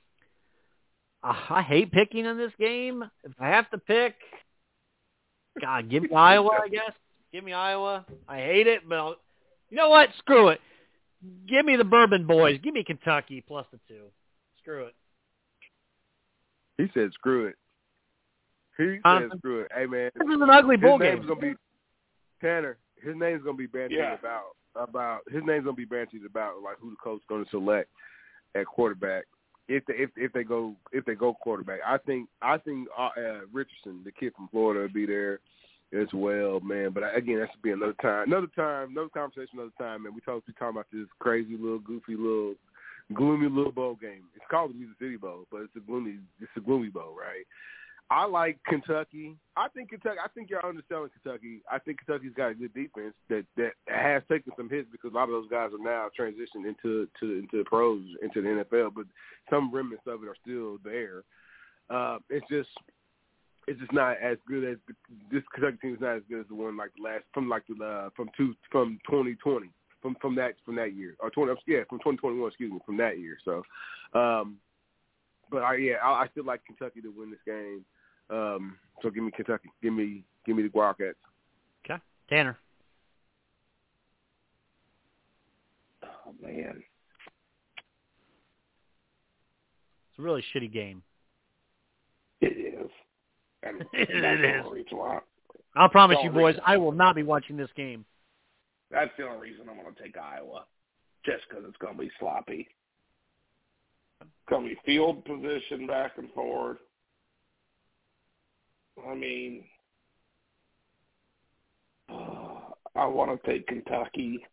I hate picking in this game. If I have to pick, God, give me Iowa, I guess. Give me Iowa. I hate it, but you know what? Screw it. Give me the Bourbon Boys. Give me Kentucky plus the 2. Screw it. He said screw it. He said screw it. Hey, man. This is an ugly bowl game. His name's going to be Tanner. His name's going to be bandied about his name's going to be bandied about like who the coach is going to select at quarterback. If they go quarterback, I think Richardson, the kid from Florida, will be there as well, man. But again, that should be another conversation, another time, man. We talking about this crazy little goofy little gloomy little bowl game. It's called the Music City Bowl, but it's a gloomy bowl, right? I like Kentucky. I think y'all underselling Kentucky. I think Kentucky's got a good defense that has taken some hits because a lot of those guys are now transitioned into the pros, into the NFL, but some remnants of it are still there. It's just not as good as this Kentucky team is not as good as the one like the last from 2020 from that year or from 2021 from that year. So, but I still like Kentucky to win this game. So give me Kentucky. Give me the Wildcats. Okay, Tanner. Oh man, it's a really shitty game. It is. And it is. Why. I'll promise you, boys, I will not be watching this game. That's the only reason I'm going to take Iowa, just because it's going to be sloppy. It's going to be field position back and forth. I mean, I want to take Kentucky.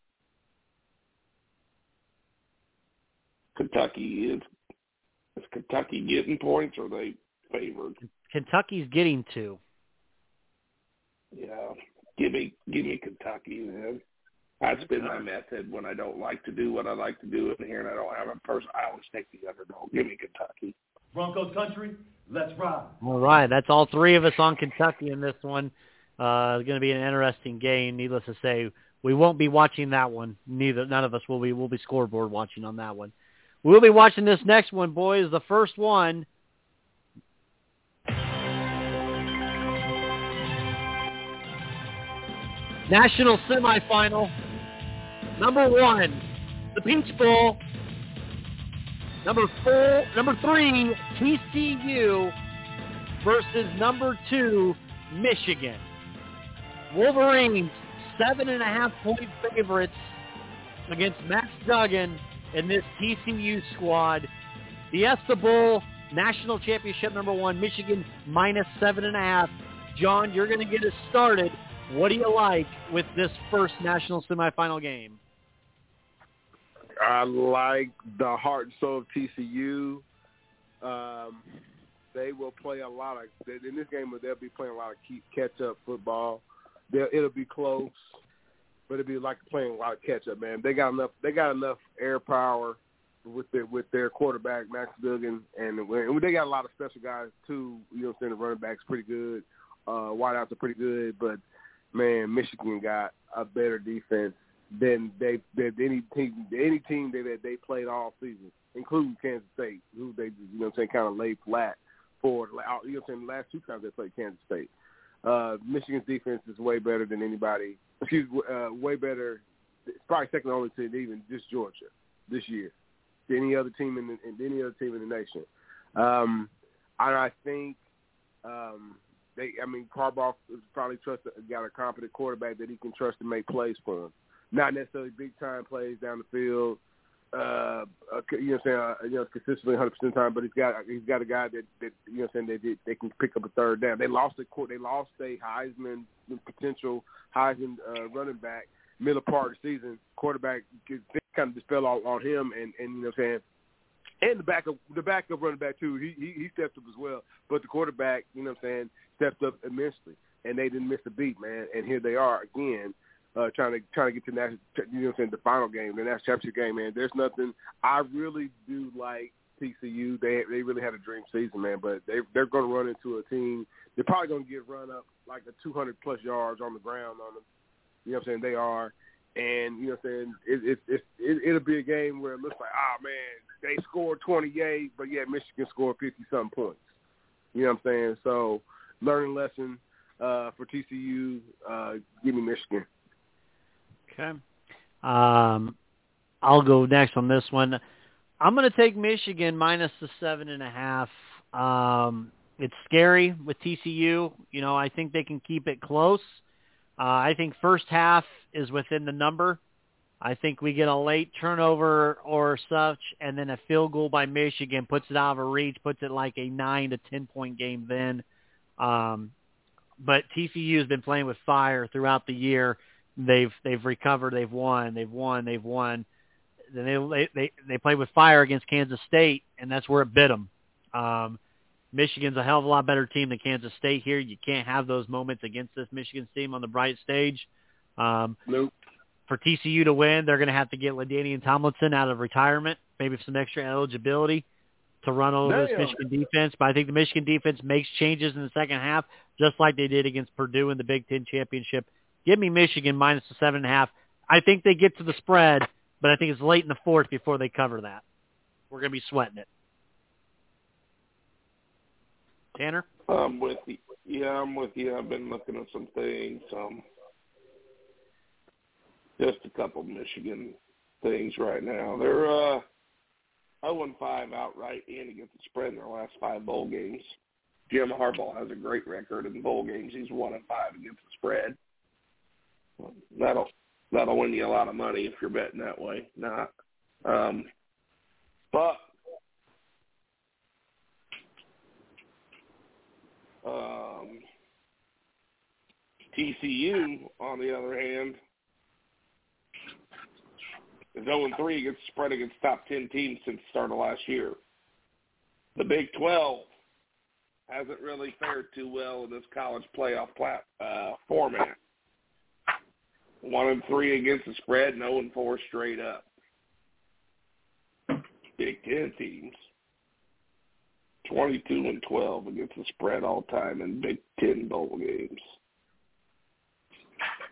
Is Kentucky getting points, or are they favored? Kentucky's getting 2. Yeah, give me Kentucky, man. That's been my method when I don't like to do what I like to do in here, and I don't have a person. I always take the underdog. Give me Kentucky. Broncos country, let's ride. All right, that's all 3 of us on Kentucky in this one. It's going to be an interesting game. Needless to say, we won't be watching that one. None of us will be. We'll be scoreboard watching on that one. We'll be watching this next one, boys. The first one. National semifinal. Number 1, the Peach Bowl. Number 3, TCU versus number 2, Michigan. Wolverines, 7.5-point favorites against Max Duggan in this TCU squad. Fiesta Bowl, national championship number 1, Michigan minus 7.5. John, you're going to get us started. What do you like with this first national semifinal game? I like the heart and soul of TCU. They will play a lot of – in this game, they'll be playing a lot of catch-up football. It'll be close, but it'll be like playing a lot of catch-up, man. They got enough air power with their quarterback, Max Duggan, and they got a lot of special guys too. You know what I'm saying? The running back's pretty good. Wideouts are pretty good, but, man, Michigan got a better defense than any team that they played all season, including Kansas State, who they, you know what I'm saying, kind of laid flat for, you know what I'm saying, the last 2 times they played Kansas State. Michigan's defense is way better than anybody. Way better. It's probably second only to even just Georgia this year, to any other team in the nation. And I think Harbaugh probably got a competent quarterback that he can trust to make plays for him. Not necessarily big time plays down the field, you know what I'm saying, consistently 100% of the time, but he's got a guy that you know what I'm saying, they can pick up a third down. They lost a potential Heisman running back middle part of the season. Quarterback kind of just fell on him, and you know what I'm saying, and the backup running back too. He stepped up as well, but the quarterback, you know what I'm saying, stepped up immensely, and they didn't miss a beat, man. And here they are again. Trying to get to national, you know what I'm saying, the final game, the national championship game, man. There's nothing. I really do like TCU. They really had a dream season, man. But they're going to run into a team. They're probably going to get run up like a 200+ yards on the ground on them. You know what I'm saying? They are, and you know what I'm saying. It'll be a game where it looks like, man, they scored 28, but yeah, Michigan scored 50-something points. You know what I'm saying? So learning lesson for TCU. Give me Michigan. Okay. I'll go next on this one. I'm going to take Michigan minus the 7.5. It's scary with TCU. You know, I think they can keep it close. I think first half is within the number. I think we get a late turnover or such, and then a field goal by Michigan puts it out of reach, puts it like a 9 to 10-point game then. But TCU has been playing with fire throughout the year. They've recovered. They've won. Then they played with fire against Kansas State, and that's where it bit them. Michigan's a hell of a lot better team than Kansas State here. You can't have those moments against this Michigan team on the bright stage. Nope. For TCU to win, they're going to have to get LaDainian Tomlinson out of retirement, maybe some extra eligibility to run over this Michigan defense. But I think the Michigan defense makes changes in the second half, just like they did against Purdue in the Big Ten Championship. Give me Michigan minus the 7.5. I think they get to the spread, but I think it's late in the fourth before they cover that. We're going to be sweating it. Tanner? I'm with you. Yeah, I'm with you. I've been looking at some things. Just a couple Michigan things right now. They're 0-5 outright and against the spread in their last 5 bowl games. Jim Harbaugh has a great record in bowl games. He's 1-5 against the spread. That'll win you a lot of money if you're betting that way. But TCU, on the other hand, is 0-3 against the spread against top 10 teams since the start of last year. The Big 12 hasn't really fared too well in this college playoff format. 1-3 against the spread, and 0-4 straight up. Big Ten teams, 22-12 against the spread all time in Big Ten bowl games.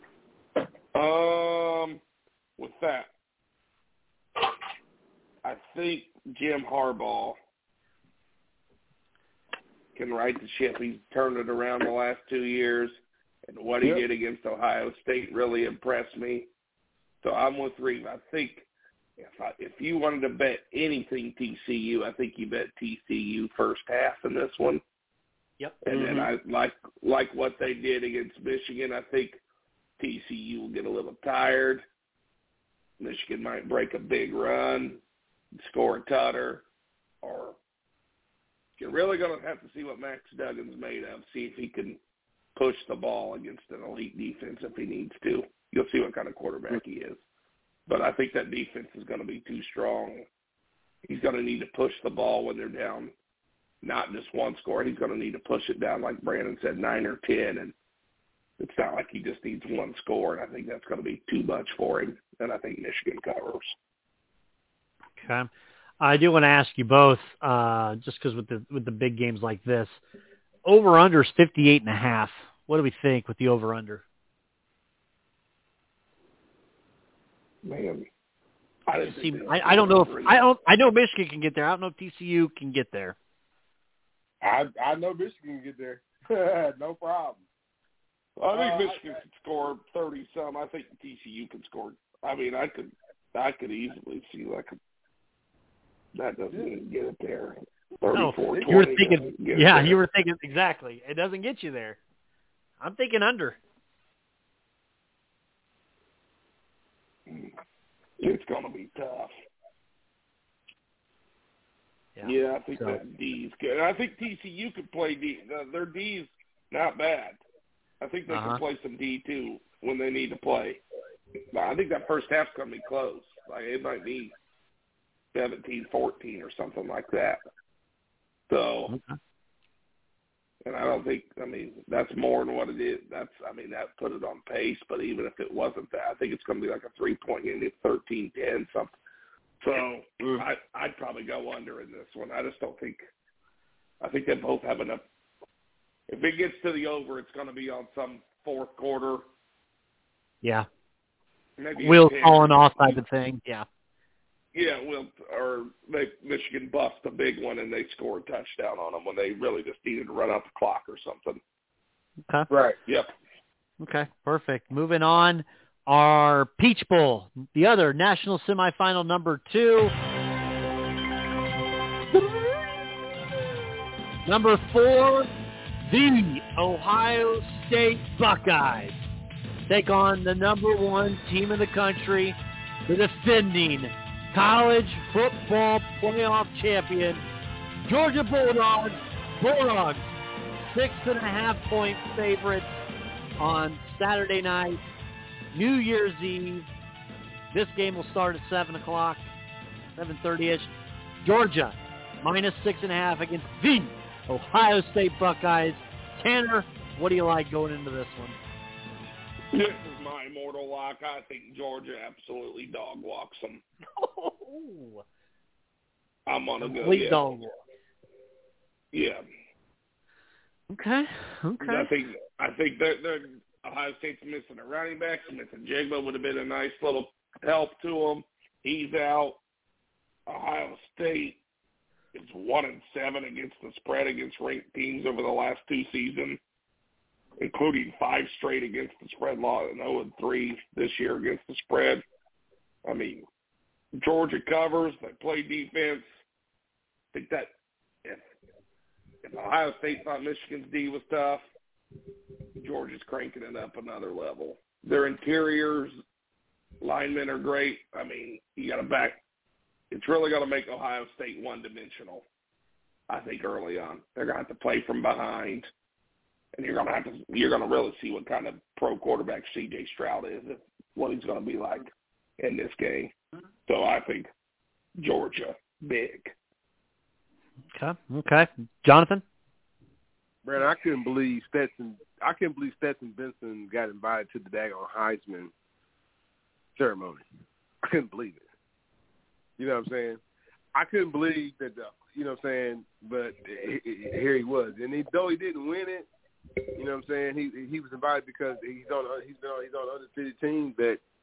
With that, I think Jim Harbaugh can right the ship. He's turned it around the last 2 years, and what he did against Ohio State really impressed me. So I'm with Reeve. I think if you wanted to bet anything TCU, I think you bet TCU first half in this one. Yep. And then I like what they did against Michigan. I think TCU will get a little tired. Michigan might break a big run, score a tutter, or you're really going to have to see what Max Duggan's made of, see if he can push the ball against an elite defense if he needs to. You'll see what kind of quarterback he is. But I think that defense is going to be too strong. He's going to need to push the ball when they're down, not just one score. He's going to need to push it down, like Brandon said, 9 or 10, and it's not like he just needs one score, and I think that's going to be too much for him, and I think Michigan covers. Okay. I do want to ask you both, just because with the big games like this, over-under is 58.5. What do we think with the over-under? Man, I don't know if I know Michigan can get there. I don't know if TCU can get there. I know Michigan can get there. No problem. Well, I think Michigan could score 30-some. I think TCU could score. I mean, I could easily see that doesn't even get it there. 34-20. You were thinking, you were thinking exactly. It doesn't get you there. I'm thinking under. It's going to be tough. Yeah, I think that D's good. I think TCU could play D. Their D's not bad. I think they can play some D too when they need to play. But I think that first half's going to be close. Like it might be 17-14 or something like that. So, and I don't think, I mean, that's more than what it is. That put it on pace, but even if it wasn't that, I think it's going to be like a 3-point game, 13-10, something. So I'd probably go under in this one. I just don't think – I think they both have enough – if it gets to the over, it's going to be on some fourth quarter. Yeah. Maybe Wheels falling off type of thing, yeah. Yeah, or Michigan busts a big one and they score a touchdown on them when they really just needed to run out the clock or something. Okay. Right. Yep. Okay, perfect. Moving on, our Peach Bowl, the other national semifinal number 2. Number 4, the Ohio State Buckeyes take on the number 1 team in the country, the defending college football playoff champion, Georgia Bulldogs. 6.5-point favorites on Saturday night, New Year's Eve. This game will start at 7 o'clock, 7:30-ish. Georgia, minus 6.5 against the Ohio State Buckeyes. Tanner, what do you like going into this one? This is my immortal lock. I think Georgia absolutely dog walks them. Oh. I'm going to go. Complete dog walk. Yeah. Okay. I think that Ohio State's missing a running back. Smith-Njigba would have been a nice little help to them. He's out. Ohio State is 1-7 against the spread against ranked teams over the last 2 seasons, including 5 straight against the spread, and 0-3 this year against the spread. I mean, Georgia covers. They play defense. I think that if Ohio State thought Michigan's D was tough, Georgia's cranking it up another level. Their interiors, linemen are great. I mean, you got to back. It's really going to make Ohio State one-dimensional, I think, early on. They're going to have to play from behind. And you're going to really see what kind of pro quarterback C.J. Stroud is, what he's going to be like in this game. So I think Georgia, big. Okay. Jonathan? Brandon, I couldn't believe Stetson Benson got invited to the daggone Heisman ceremony. I couldn't believe it. You know what I'm saying? I couldn't believe that, you know what I'm saying, but here he was. And though he didn't win it, you know what I'm saying, he was invited because he's on an undefeated team that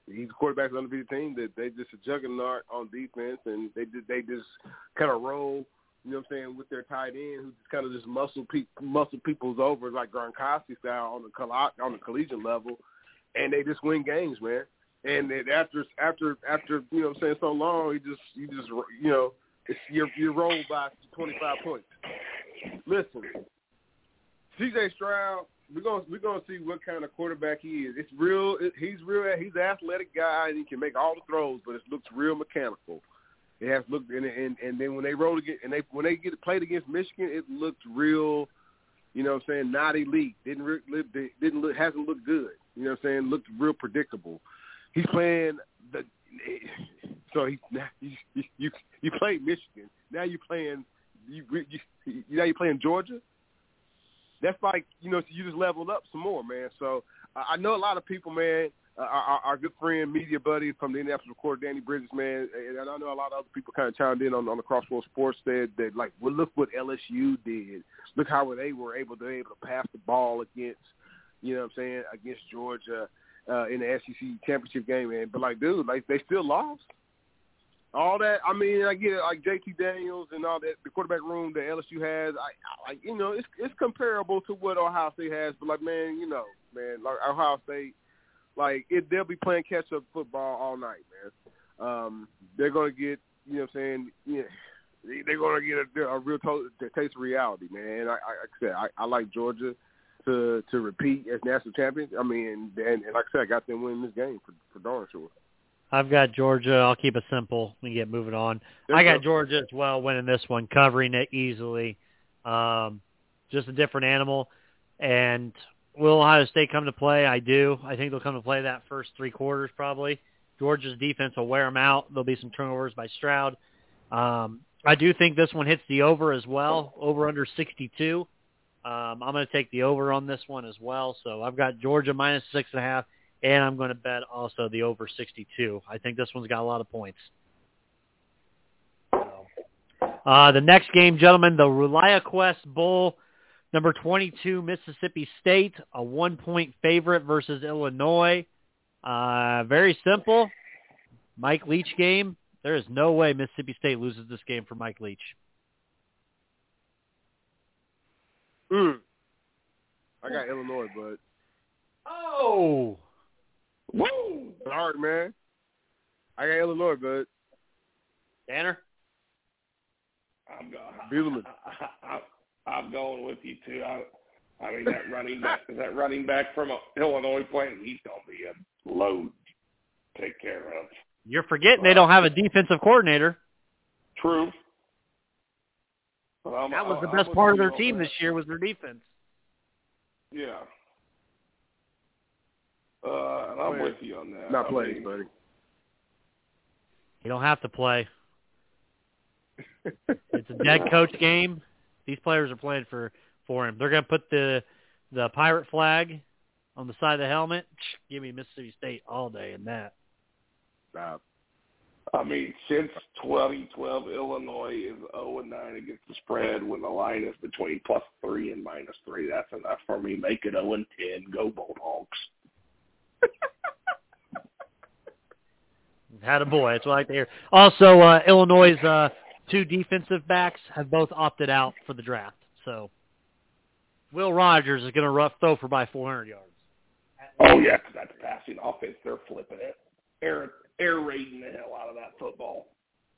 he's a quarterback of an undefeated team that they just a juggernaut on defense, and they just kind of roll, you know what I'm saying, with their tight end who just kind of just muscle people's over like Gronkowski style on the collegiate level, and they just win games, man. And then after you know what I'm saying, so long, you just you know, you're rolled by 25 points. Listen, C.J. Stroud, we're gonna see what kind of quarterback he is. He's an athletic guy and he can make all the throws, but it looks real mechanical. It has looked and then when they roll again and when they get played against Michigan, it looked real, you know what I'm saying, not elite. Hasn't looked good. You know what I'm saying? Looked real predictable. He's playing you played Michigan. Now you're playing Georgia. That's like, you know, you just leveled up some more, man. So I know a lot of people, man, our good friend, media buddy from the Indianapolis Recorder, Danny Bridges, man, and I know a lot of other people kind of chimed in on the Crossroads Sports said that, like, well, look what LSU did. Look how they were able to pass the ball against, you know what I'm saying, against Georgia in the SEC championship game, man. But, like, dude, like, they still lost. All that, I mean, I get it, like JT Daniels and all that, the quarterback room that LSU has, I you know, it's comparable to what Ohio State has, but like, man, you know, man, like Ohio State, like they'll be playing catch up football all night, man. They're gonna get, you know what I'm saying, yeah, they're gonna get a real taste of reality, man. Like I said, I like Georgia to repeat as national champions. I mean, and like I said, I got them winning this game for darn sure. I've got Georgia. I'll keep it simple and get moving on. I got Georgia as well winning this one, covering it easily. Just a different animal. And will Ohio State come to play? I do. I think they'll come to play that first three quarters probably. Georgia's defense will wear them out. There'll be some turnovers by Stroud. I do think this one hits the over as well, over under 62. I'm going to take the over on this one as well. So I've got Georgia minus 6.5. And I'm going to bet also the over 62. I think this one's got a lot of points. The next game, gentlemen, the ReliaQuest Bowl, number 22, Mississippi State, a 1-point favorite versus Illinois. Very simple. Mike Leach game. There is no way Mississippi State loses this game for Mike Leach. I got Illinois, bud. Oh! Woo! Hard, man. I got Illinois, bud. Tanner? I'm going with you, too. I mean, that running back from Illinois playing, he's going to be a load to take care of. You're forgetting they don't have a defensive coordinator. True. That was the best part of their team this year was their defense. Yeah. And I'm with you on that. Not playing, buddy. You don't have to play. It's a dead coach game. These players are playing for him. They're going to put the pirate flag on the side of the helmet. Give me Mississippi State all day in that. Stop. I mean, since 2012, Illinois is 0-9 against the spread when the line is between +3 and -3. That's enough for me. Make it 0-10. Go Bulldogs. Had a boy. That's what I like to hear. Also, Illinois' two defensive backs have both opted out for the draft. So Will Rogers is going to throw for by 400 yards. Oh, yeah, because that's passing offense. They're flipping it. Air raiding the hell out of that football.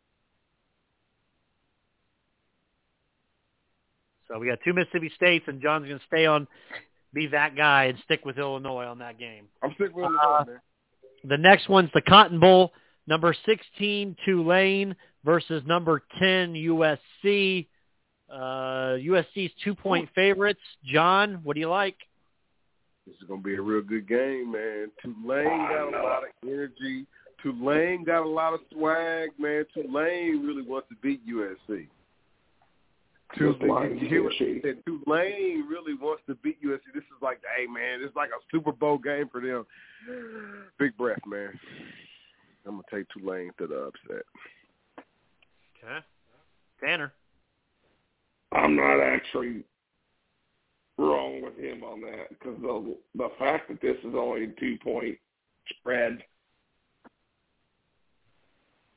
So we got two Mississippi States, and John's going to be that guy and stick with Illinois on that game. I'm sticking with Illinois, man. The next one's the Cotton Bowl. Number 16, Tulane versus number 10, USC. USC's 2-point favorites. John, what do you like? This is going to be a real good game, man. Tulane got a lot of energy. Tulane got a lot of swag, man. Tulane really wants to beat USC. Tulane really wants to beat USC. This is like, hey, man, it's like a Super Bowl game for them. Big breath, man. I'm going to take Tulane to the upset. Okay. Tanner? I'm not actually wrong with him on that because the fact that this is only a 2-point spread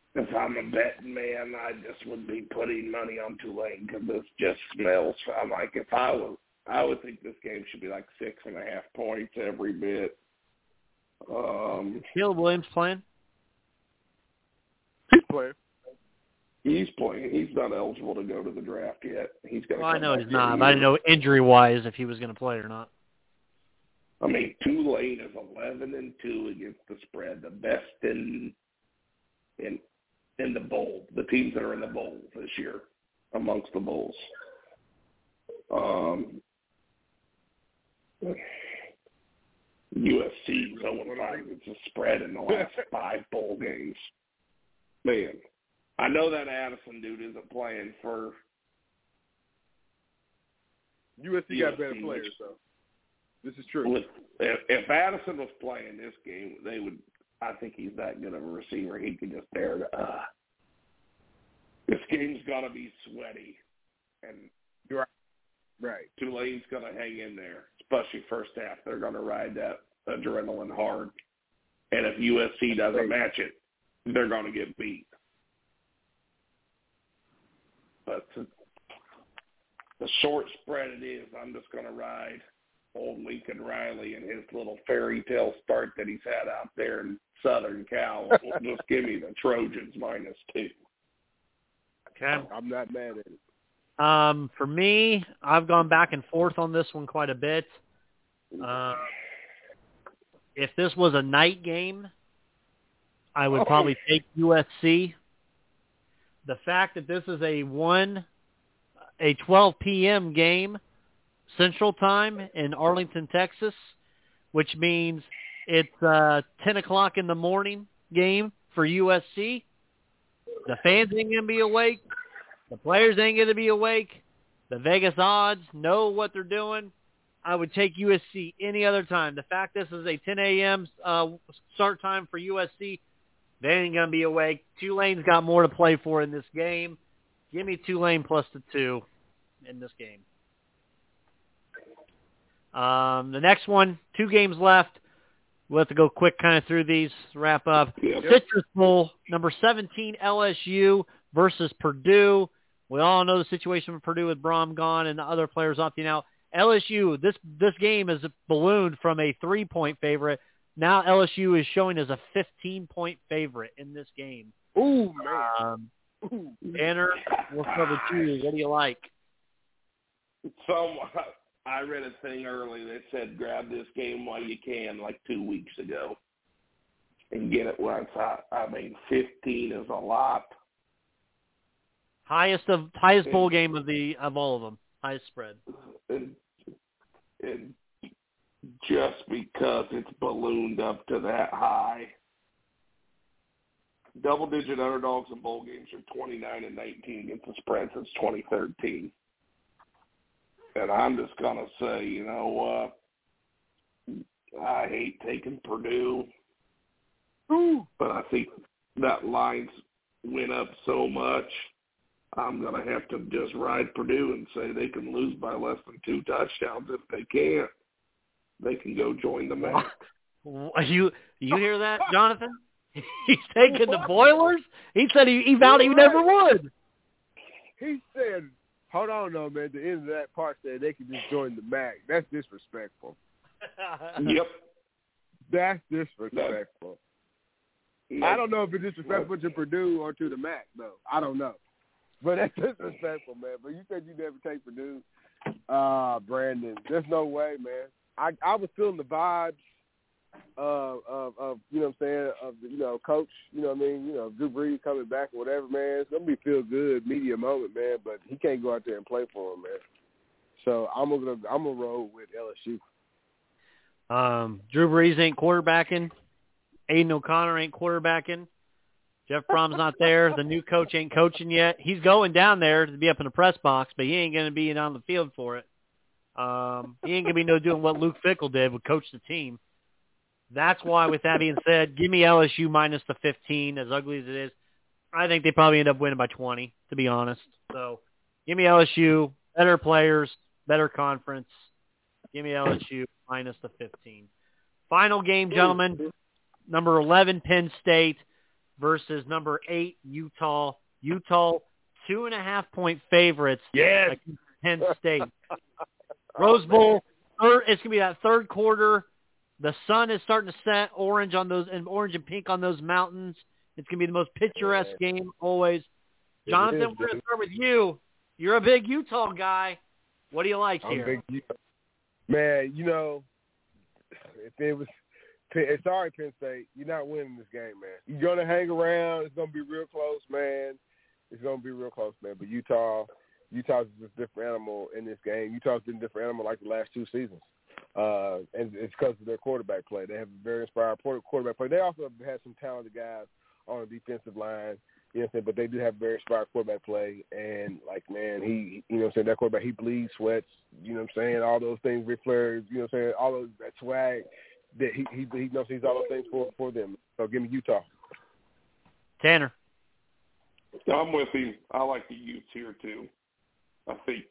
If I'm a betting man, I just would be putting money on Tulane because this just smells. I'm like, if I would think this game should be like 6.5 points every bit. Caleb Williams playing? He's playing. He's playing. He's not eligible to go to the draft yet. He's got. Well, I know he's not, but I didn't know injury-wise if he was going to play or not. I mean, Tulane is 11-2 against the spread, the best in the bowl. The teams that are in the bowl this year, amongst the bowls. USC 0-5. It's a spread in the last 5 bowl games. Man, I know that Addison dude isn't playing for USC got better players, so this is true. If Addison was playing this game, they would. I think he's that good of a receiver. He could just bear to. This game's gonna be sweaty, and You're right. Tulane's gonna hang in there, especially first half. They're gonna ride that adrenaline hard, and if USC doesn't match it, they're gonna get beat. But the short spread it is, I'm just gonna ride old Lincoln Riley and his little fairy tale start that he's had out there in Southern Cal. Just give me the Trojans -2. Okay. I'm not mad at it. For me, I've gone back and forth on this one quite a bit. If this was a night game, I would probably take USC. The fact that this is a 12 p.m. game, Central Time in Arlington, Texas, which means it's 10 o'clock in the morning game for USC. The fans ain't going to be awake. The players ain't going to be awake. The Vegas odds know what they're doing. I would take USC any other time. The fact this is a 10 a.m. Start time for USC, they ain't going to be awake. Tulane's got more to play for in this game. Give me Tulane plus the 2 in this game. The next one, 2 games left. We'll have to go quick kind of through these, wrap up. Yep. Citrus Bowl, number 17, LSU versus Purdue. We all know the situation with Purdue with Braum gone and the other players opting out. LSU, this game is ballooned from a 3-point favorite. Now LSU is showing as a 15-point favorite in this game. Ooh, man. Tanner, we'll start with you. What do you like? So I read a thing early that said grab this game while you can, like 2 weeks ago, and get it where it's at. I mean, 15 is a lot. Highest bowl game of all of them. Highest spread. And just because it's ballooned up to that high, double-digit underdogs in bowl games are 29-19 against the spread since 2013. And I'm just going to say, you know what? I hate taking Purdue. But I think that line's went up so much, I'm going to have to just ride Purdue and say they can lose by less than 2 touchdowns. If they can't, they can go join the MAC. You hear that, Jonathan? He's taking the Boilers? He said he vowed he never would. He said, hold on, though, man. The end of that part said they can just join the MAC. That's disrespectful. Yep. That's disrespectful. I don't know if it's disrespectful to Purdue or to the MAC, though. I don't know. But that's disrespectful, man. But you said you never take Purdue. Brandon, there's no way, man. I was feeling the vibes of you know what I'm saying, of the, coach, you know what I mean, Drew Brees coming back or whatever, man. It's gonna be feel good media moment, man, but he can't go out there and play for him, man. So I'm gonna roll with LSU. Drew Brees ain't quarterbacking. Aiden O'Connor ain't quarterbacking. Jeff Brom's not there. The new coach ain't coaching yet. He's going down there to be up in the press box, but he ain't going to be on the field for it. He ain't going to be doing what Luke Fickell did, would coach the team. That's why, with that being said, give me LSU minus the 15, as ugly as it is. I think they probably end up winning by 20, to be honest. So give me LSU, better players, better conference. Give me LSU minus the 15. Final game, gentlemen. Number 11, Penn State versus number 8, Utah. Utah, 2.5-point favorites Yes. against Penn State. Rose Bowl, it's going to be that third quarter. The sun is starting to set orange and pink on those mountains. It's going to be the most picturesque game always. Jonathan, we're going to start with you. You're a big Utah guy. What do you like here? I'm big Utah. Man, if it was – sorry, Penn State, you're not winning this game, man. You're going to hang around. It's going to be real close, man. It's going to be real close, man. But Utah's just a different animal in this game. Utah's been a different animal like the last 2 seasons. And it's because of their quarterback play. They have a very inspired quarterback play. They also have had some talented guys on the defensive line, you know what I'm saying? But they do have very inspired quarterback play. And, he, you know what I'm saying, that quarterback, he bleeds, sweats, you know what I'm saying, all those things, Ric Flair, you know what I'm saying, all those, that swag, that he knows he's all those things for them. So give me Utah. Tanner. I'm with him. I like the Utes here, too. I think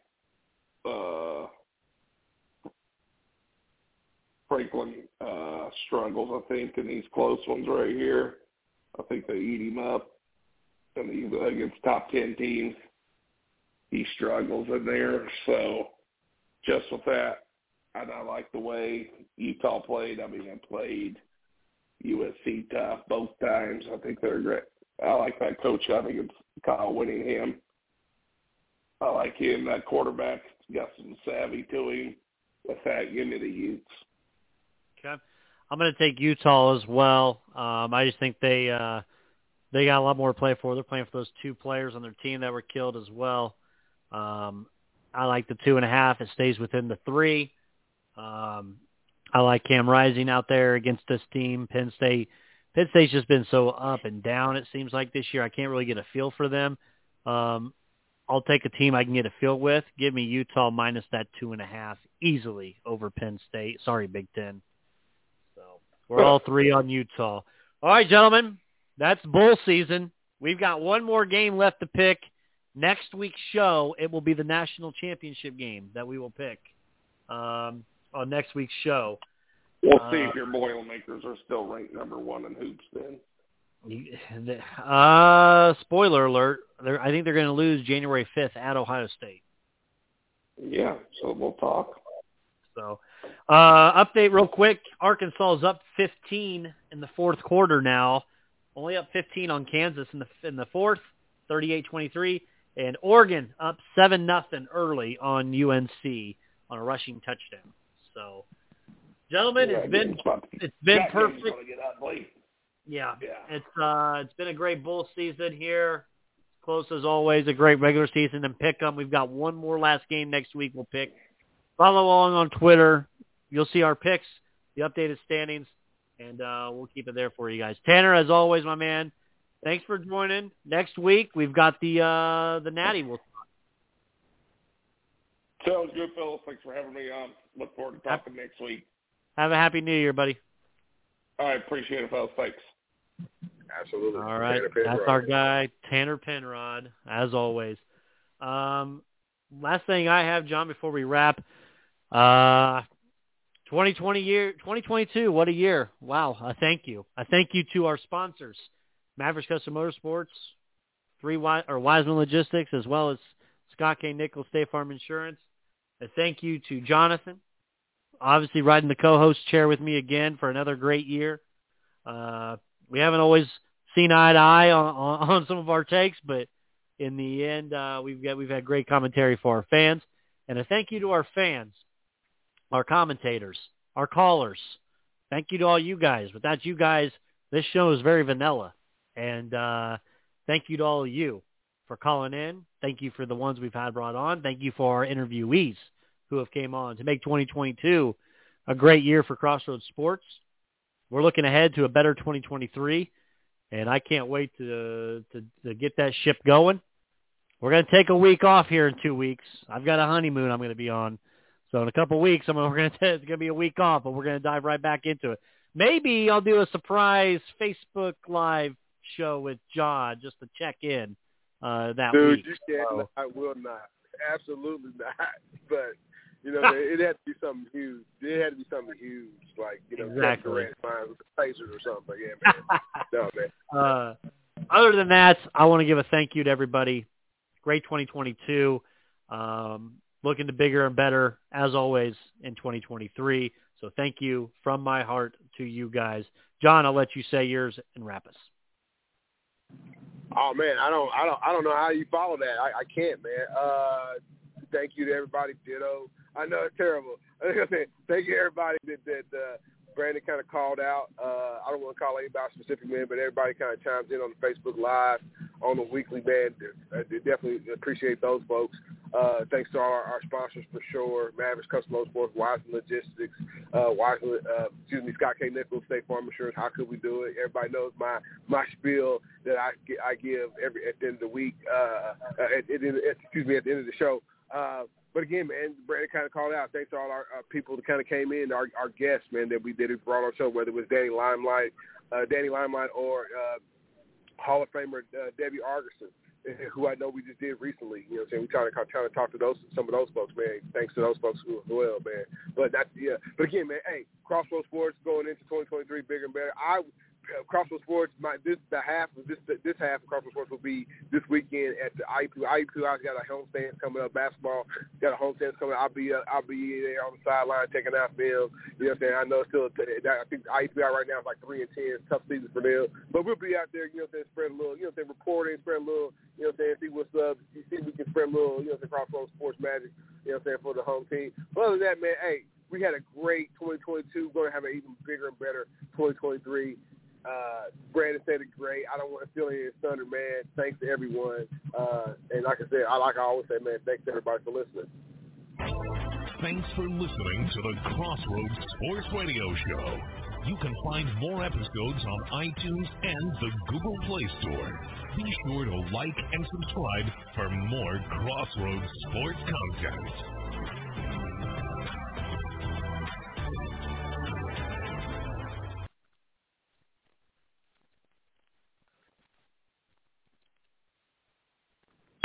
Franklin struggles, I think, in these close ones right here. I think they eat him up. And against top 10 teams, he struggles in there. So just with that, and I like the way Utah played. I mean, I played USC tough both times. I think they're great. I like that coach. I think it's Kyle Whittingham. I like him. That quarterback got some savvy to him. With that, give me the Utes. Okay. I'm going to take Utah as well. I just think they got a lot more to play for. They're playing for those 2 players on their team that were killed as well. I like the 2.5. It stays within the 3. I like Cam Rising out there against this team. Penn State's just been so up and down, it seems like, this year. I can't really get a feel for them. I'll take a team I can get a feel with. Give me Utah minus that 2.5 easily over Penn State. Sorry, Big Ten. So we're all 3 on Utah. All right, gentlemen, that's bowl season. We've got one more game left to pick. Next week's show, it will be the national championship game that we will pick on next week's show. We'll see if your Boilermakers are still ranked number 1 in hoops then. Spoiler alert, I think they're going to lose January 5th at Ohio State. Yeah, so we'll talk. So, update real quick. Arkansas is up 15 in the fourth quarter now. Only up 15 on Kansas in the fourth, 38-23. And Oregon up 7-0 early on UNC on a rushing touchdown. So, gentlemen, it's been perfect. Yeah, it's been a great bowl season here. Close as always, a great regular season and pick 'em. We've got one more last game next week we'll pick. Follow along on Twitter. You'll see our picks, the updated standings, and we'll keep it there for you guys. Tanner, as always, my man, thanks for joining. Next week we've got the Natty. Sounds good, fellas. Thanks for having me on. Look forward to talking next week. Have a happy New Year, buddy. All right, appreciate it, fellas. Thanks. Absolutely. All right, that's our guy, Tanner Penrod, as always. Last thing I have, John, before we wrap, 2022, what a year. Wow, a thank you. A thank you to our sponsors, Mavericks Custom Motorsports, Wiseman Logistics, as well as Scott K. Nichols State Farm Insurance. A thank you to Jonathan, obviously riding the co-host chair with me again for another great year. We haven't always seen eye to eye on some of our takes, but in the end, we've had great commentary for our fans. And a thank you to our fans, our commentators, our callers. Thank you to all you guys. Without you guys, this show is very vanilla. And thank you to all of you for calling in. Thank you for the ones we've had brought on. Thank you for our interviewees who have came on to make 2022 a great year for Crossroads Sports. We're looking ahead to a better 2023, and I can't wait to get that ship going. We're going to take a week off here in 2 weeks. I've got a honeymoon I'm going to be on. So in a couple of weeks, it's going to be a week off, but we're going to dive right back into it. Maybe I'll do a surprise Facebook Live show with John just to check in that week. Dude, you can't. I will not. Absolutely not. But, it had to be something huge. It had to be something huge, like, exactly. Durant with the Pacers or something. But yeah, man. No, man. other than that, I want to give a thank you to everybody. Great 2022. Looking to bigger and better, as always, in 2023. So thank you from my heart to you guys. John, I'll let you say yours and wrap us. Oh man, I don't know how you follow that. I can't, man. Thank you to everybody. Ditto. I know it's terrible. Thank you to everybody that Brandon kind of called out. I don't want to call anybody specific, man, but everybody kind of chimes in on the Facebook Live, on the weekly, man. I definitely appreciate those folks. Thanks to all our sponsors for sure, Mavericks Custom Motorsports, Wiseman Logistics, Scott K. Nichols, State Farm Insurance. How could we do it? Everybody knows my spiel that I give at the end of the week, at the end of the show. But again, man, Brandon kind of called out. Thanks to all our people that kind of came in, our guests, man, that we did it brought on our show, whether it was Danny Limelight, or Hall of Famer Debbie Argerson, who I know we just did recently. You know what I'm saying? We trying to talk to some of those folks, man. Thanks to those folks as well, man. But But again, man, hey, Crossroads Sports going into 2023 bigger and better. Crossroads Sports, this half of Crossroads Sports will be this weekend at the IU2. IU2's got a homestand coming up. Basketball got a homestand coming up. I'll be there on the sideline taking out film. You know what I'm saying? I know it's still. I think IU2 right now is like 3-10. Tough season for them, but we'll be out there. You know what I'm saying? Spread a little. You know what I'm saying? Reporting, spread a little. You know what I'm saying? See what's up. See if we can spread a little. You know what I'm saying? Crossroads Sports magic. You know what I'm saying? For the home team. But other than that, man, hey, we had a great 2022. We're going to have an even bigger and better 2023. Brandon said it great. I don't want to steal any of his thunder, man. Thanks to everyone. And like I said, I always say, man, thanks to everybody for listening. Thanks for listening to the Crossroads Sports Radio Show. You can find more episodes on iTunes and the Google Play Store. Be sure to like and subscribe for more Crossroads Sports content.